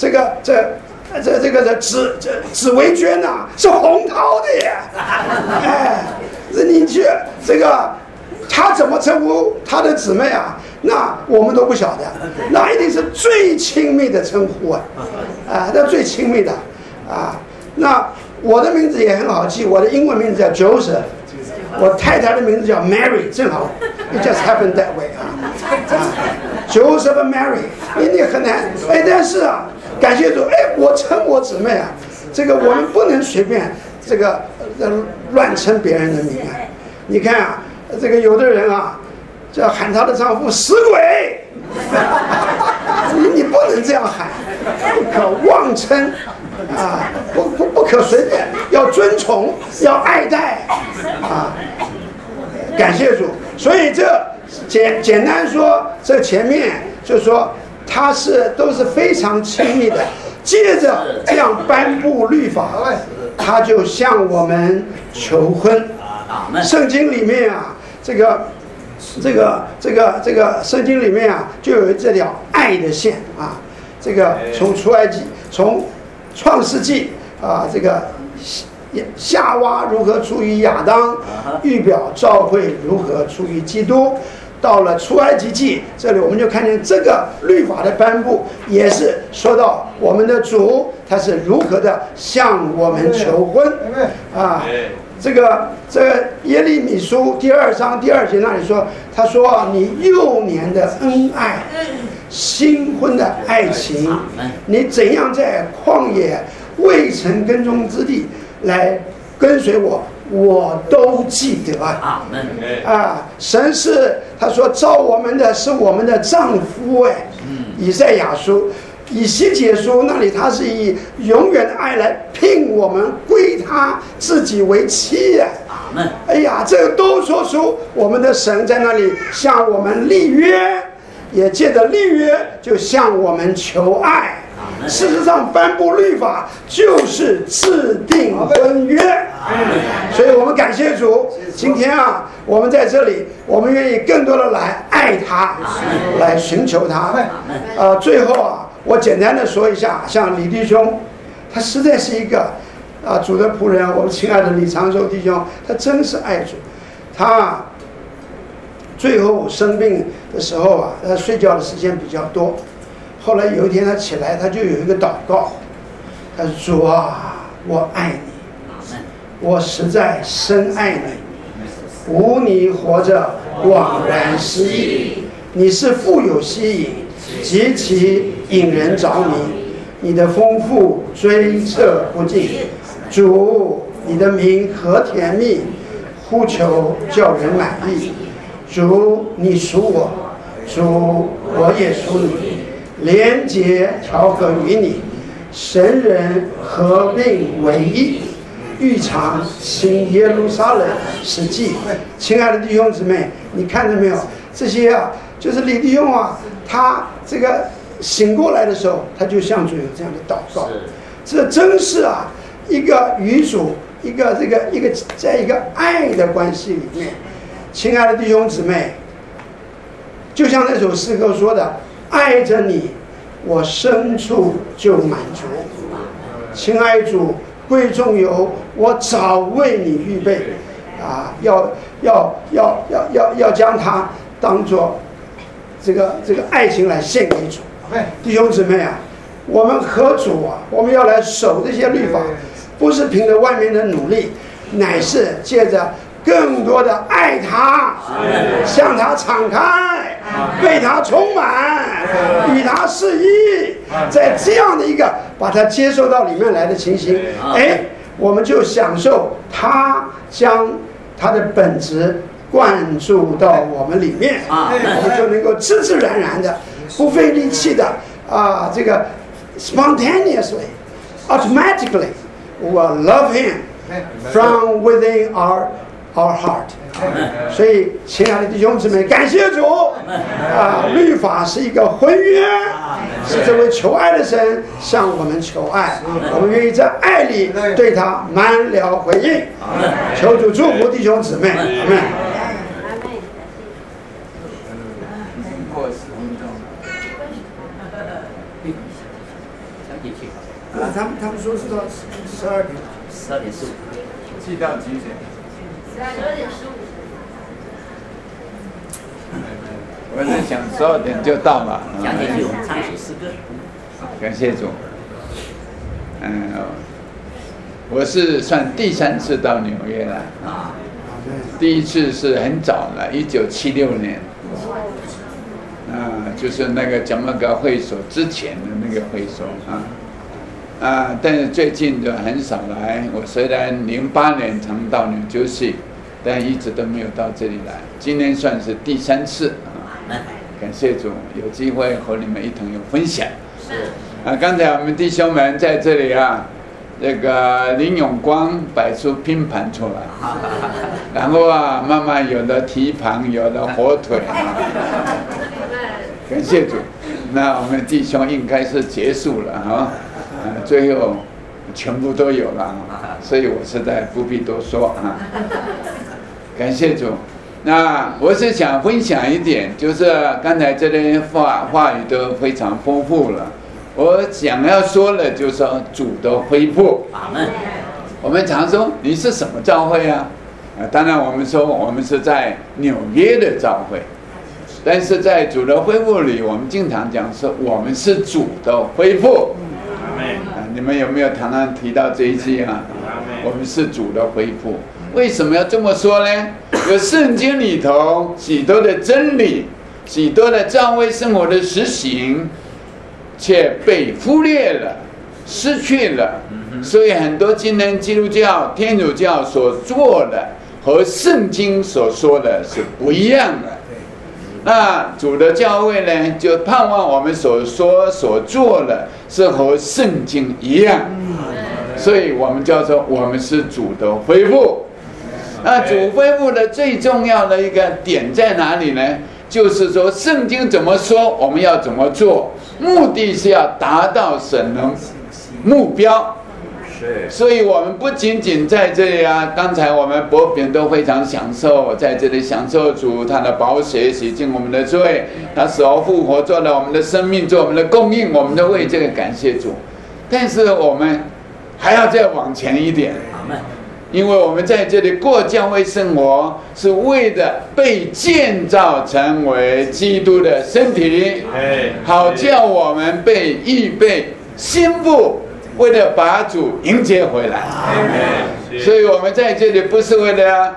紫薇娟呐，是洪涛的耶，你去这个他怎么称呼他的姊妹啊？那我们都不晓得，那一定是最亲密的称呼啊，那最亲密的啊。那我的名字也很好记，我的英文名字叫 Joseph， 我太太的名字叫 Mary， 正好 ，it just happened that way Joseph and Mary， 你很难但是啊，感谢主，我称我姊妹啊，这个我们不能随便这个乱称别人的名啊。你看啊，这个有的人啊，就喊她的丈夫死鬼，你不能这样喊，不可妄称啊，不可随便，要尊崇，要爱戴啊。感谢主，所以这简单说，这前面就是说他都是非常亲密的，接着这样颁布律法，他就向我们求婚。圣经里面啊，这个圣经里面啊，就有这条爱的线啊。 这个从出埃及，从创世纪啊，这个夏娃如何出于亚当，预表教会如何出于基督。到了出埃及记，这里我们就看见这个律法的颁布，也是说到我们的主他是如何的向我们求婚啊。这个耶利米书第2章第2节那里说，他说你幼年的恩爱，新婚的爱情，你怎样在旷野未曾跟踪之地来跟随我，我都记得啊！神是他说造我们的是我们的丈夫哎，以赛亚书、以西结书那里他是以永远的爱来聘我们归他自己为妻哎。哎呀，这个都说出我们的神在那里向我们立约，也借着立约就向我们求爱。事实上，颁布律法就是制定婚约，所以我们感谢主。今天啊，我们在这里，我们愿意更多的来爱他，来寻求他。最后啊，我简单的说一下，像李弟兄，他实在是一个主的仆人。我们亲爱的李长寿弟兄，他真是爱主。他最后生病的时候啊，他睡觉的时间比较多。后来有一天他起来，他就有一个祷告，他说：“主啊，我爱你，我实在深爱你，无你活着枉然失意。你是富有吸引，极其引人着迷，你的丰富追测不尽。主，你的名何甜蜜，呼求叫人满意。主，你属我，主，我也属你。”连结调和于你，神人合并为一，欲尝新耶路撒冷实际。亲爱的弟兄姊妹，你看到没有？这些啊，就是李弟兄啊，他这个醒过来的时候，他就向主有这样的祷告。这真是啊，一个与主，一个在一个爱的关系里面。亲爱的弟兄姊妹，就像那首诗歌说的。爱着你，我深处就满足。亲爱主，贵重油我早为你预备，要将它当作这个爱情来献给主。弟兄姊妹啊，我们和主啊，我们要来守这些律法，不是凭着外面的努力，乃是借着更多的爱他，向他敞开，被他充满，与他适宜，在这样的一个把他接受到里面来的情形，我们就享受他将他的本质灌注到我们里面，我们就能够自自然然的、不费力气的这个 spontaneously, automatically, we will love him from within our heart。 所以亲爱的弟兄姊妹，感谢主律法是一个婚约，是这位求爱的神向我们求爱，我们愿意在爱里对他满了回应。求主祝福弟兄姊妹，阿们。他们说是到12点，12点15， 记到几点 ？12点15。 我是想12点就到嘛。 讲解就唱首诗歌。 感谢主。我是算第3次到纽约了。第1次是很早了，1976年。就是那个加玛戈会所之前的那个会所但是最近就很少来。我虽然08年常到纽约市，但一直都没有到这里来。今年算是第3次感谢主，有机会和你们一同有分享。刚才我们弟兄们在这里这个林永光摆出拼盘出来，然后慢慢有了蹄膀，有了火腿感谢主。那我们弟兄应该是结束了最后全部都有了所以我实在不必多说感谢主。那我是想分享一点，就是刚才这些话语都非常丰富了， 我想要说的就是说主的恢复。我们常说你是什么教会啊？当然我们说我们是在纽约的教会，但是在主的恢复里，我们经常讲说我们是主的恢复。你们有没有常常提到这一句啊？我们是主的恢复。为什么要这么说呢？有圣经里头许多的真理，许多的教会生活的实行，却被忽略了，失去了。所以很多今天基督教、天主教所做的和圣经所说的是不一样的。那主的教会呢，就盼望我们所说所做的是和圣经一样，所以我们叫做我们是主的恢复。那主恢复的最重要的一个点在哪里呢？就是说圣经怎么说，我们要怎么做，目的是要达到神的目标。所以我们不仅仅在这里啊，刚才我们博饼都非常享受，在这里享受主他的宝血洗净我们的罪，他死而复活，做了我们的生命，做我们的供应，我们都为这个感谢主。但是我们还要再往前一点，因为我们在这里过教会生活，是为了被建造成为基督的身体，好叫我们被预备心腹，为了把主迎接回来。所以我们在这里不是为了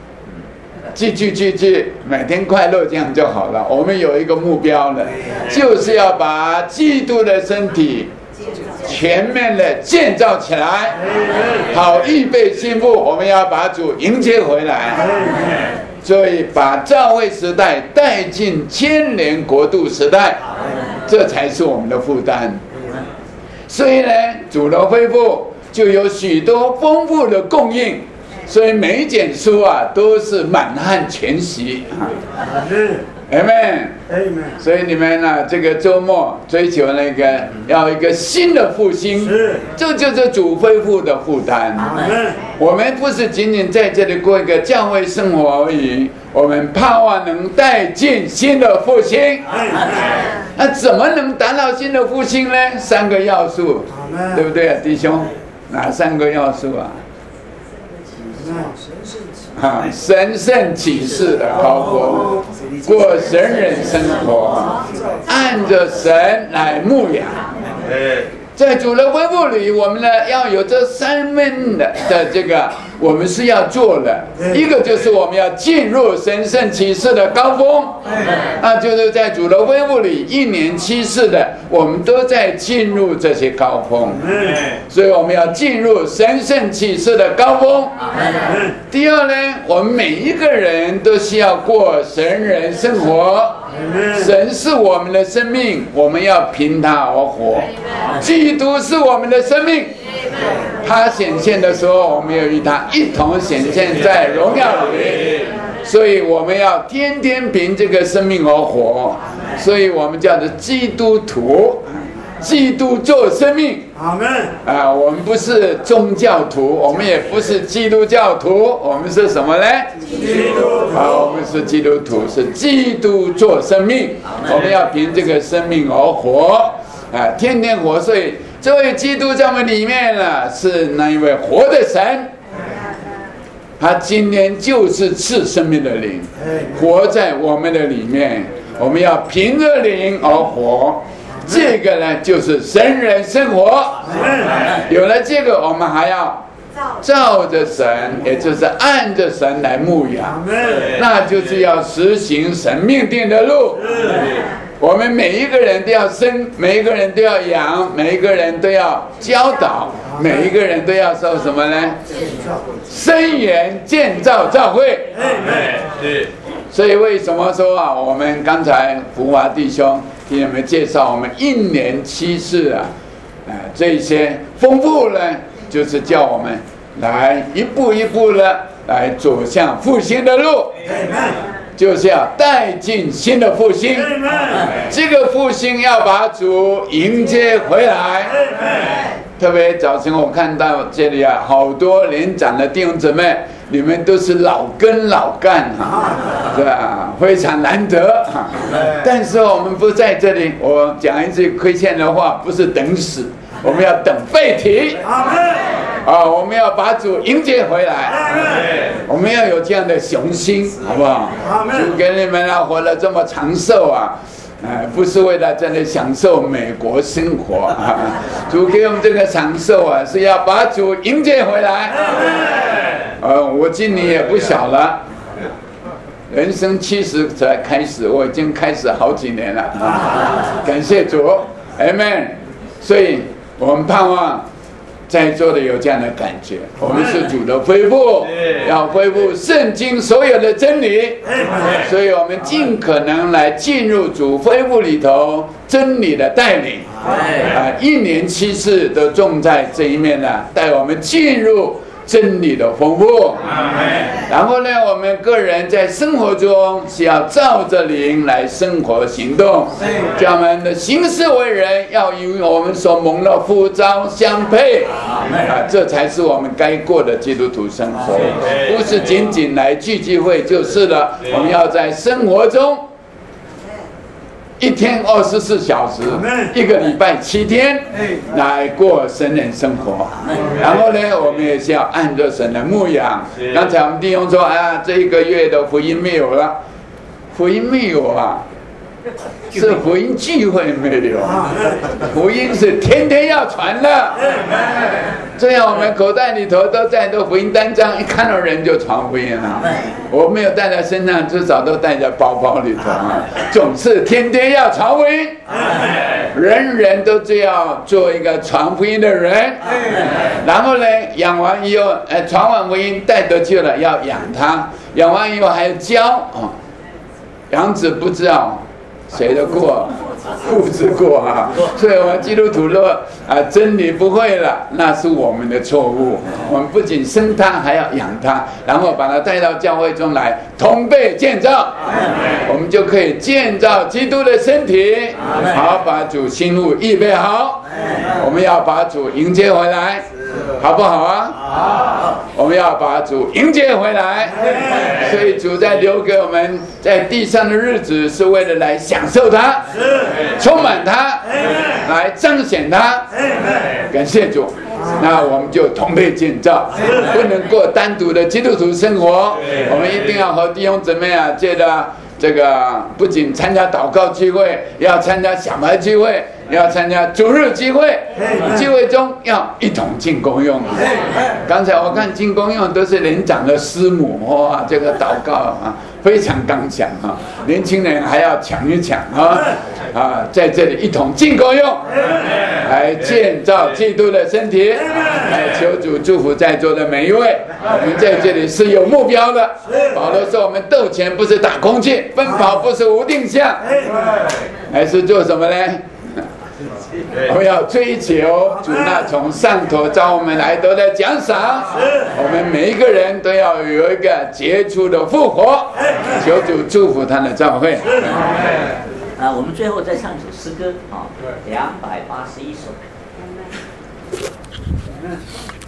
聚，每天快乐这样就好了。我们有一个目标的，就是要把基督的身体全面的建造起来，好预备心腹，我们要把主迎接回来。所以把教会时代带进千年国度时代，这才是我们的负担。所以呢，主的恢复就有许多丰富的供应，所以每一卷书啊都是满汉全席。Amen。所以你们呢，这个周末追求那个要一个新的复兴，这就是主恢复的负担。我们不是仅仅在这里过一个教会生活而已，我们盼望能带进新的复兴。那怎么能达到新的复兴呢？3个要素，对不对啊，弟兄？哪3个要素啊？神圣启示的高峰，过神人生活，按着神来牧养。在主的恢复里，我们呢要有这3面的这个，我们是要做的。一个就是我们要进入神圣启示的高峰，那就是在主的恢复里，1年7次的，我们都在进入这些高峰。所以我们要进入神圣启示的高峰。第二呢，我们每一个人都需要过神人生活。神是我们的生命，我们要凭他而活。基督是我们的生命，他显现的时候，我们要与他一同显现在荣耀里。所以我们要天天凭这个生命而活，所以我们叫做基督徒。基督做生命，阿们。我们不是宗教徒，我们也不是基督教徒，我们是什么呢？基督徒。我们是基督徒，是基督做生命，我们要凭这个生命而活，天天活。所以这位基督在我们里面呢，是那一位活的神，他今天就是赐生命的灵，活在我们的里面，我们要凭着灵而活。这个呢，就是神人生活。有了这个，我们还要照着神，也就是按着神来牧养，那就是要实行神命定的路。我们每一个人都要生，每一个人都要养，每一个人都要教导，每一个人都要说什么呢？生源建造教会。所以为什么说啊？我们刚才福华弟兄给你们介绍，我们1年7次啊，这些丰富呢，就是叫我们来一步一步的来走向复兴的路，就是要带进新的复兴。这个复兴要把主迎接回来。特别早晨我看到这里啊，好多年长的弟兄姊妹你们都是老根老干哈，是吧？非常难得哈。但是我们不在这里，我讲一句亏欠的话，不是等死，我们要等被提。我们要把主迎接回来，我们要有这样的雄心，好不好？主给你们活得这么长寿啊！不是为了真的享受美国生活啊！主给我们这个长寿啊，是要把主迎接回来。我今年也不小了，人生70才开始，我已经开始好几年了啊！感谢主 ，Amen。所以我们盼望在座的有这样的感觉，我们是主的恢复，要恢复圣经所有的真理，所以我们尽可能来进入主恢复里头真理的带领。1年7次都重在这一面呢，带我们进入真理的丰富。然后呢，我们个人在生活中是要照着灵来生活行动，叫我们的行事为人要与我们所蒙的呼召相配。这才是我们该过的基督徒生活，不是仅仅来聚会就是了。我们要在生活中1天24小时，1个礼拜7天来过神人生活。然后呢，我们也是要按着神的牧养。刚才我们弟兄说，这1个月的福音没有了，福音没有啊，是福音聚会没有，福音是天天要传的。这样我们口袋里头都带着福音单张，一看到人就传福音了。我没有带在身上，至少都带在包包里头啊。总是天天要传福音，人人都这样做一个传福音的人。然后呢，养完以后，传完福音带得去了，要养他，养完以后还要教养子不知道谁的过，父之过啊！所以我们基督徒说真理不会了，那是我们的错误。我们不仅生他，还要养他，然后把他带到教会中来，同被建造，我们就可以建造基督的身体，好把主心路预备好。我们要把主迎接回来，好不好啊？好，我们要把主迎接回来。所以主在留给我们在地上的日子，是为了来享受它，充满它，来彰显它。感谢主。那我们就同被建造，不能过单独的基督徒生活。我们一定要和弟兄姊妹借着这个，不仅参加祷告聚会，要参加小牌聚会，要参加主日聚会，聚会中要一同进公用。刚才我看进公用都是年长的师母，哇，这个祷告非常刚强年轻人还要抢一抢在这里一同进公用，来建造基督的身体。求主祝福在座的每一位，我们在这里是有目标的。保罗说，我们斗钱不是打空气，奔跑不是无定向，还是做什么呢？我们要追求主那从上头召我们来得的奖赏。我们每一个人都要有一个杰出的复活。求主祝福他的教会。 我们最后再唱一首诗歌281首。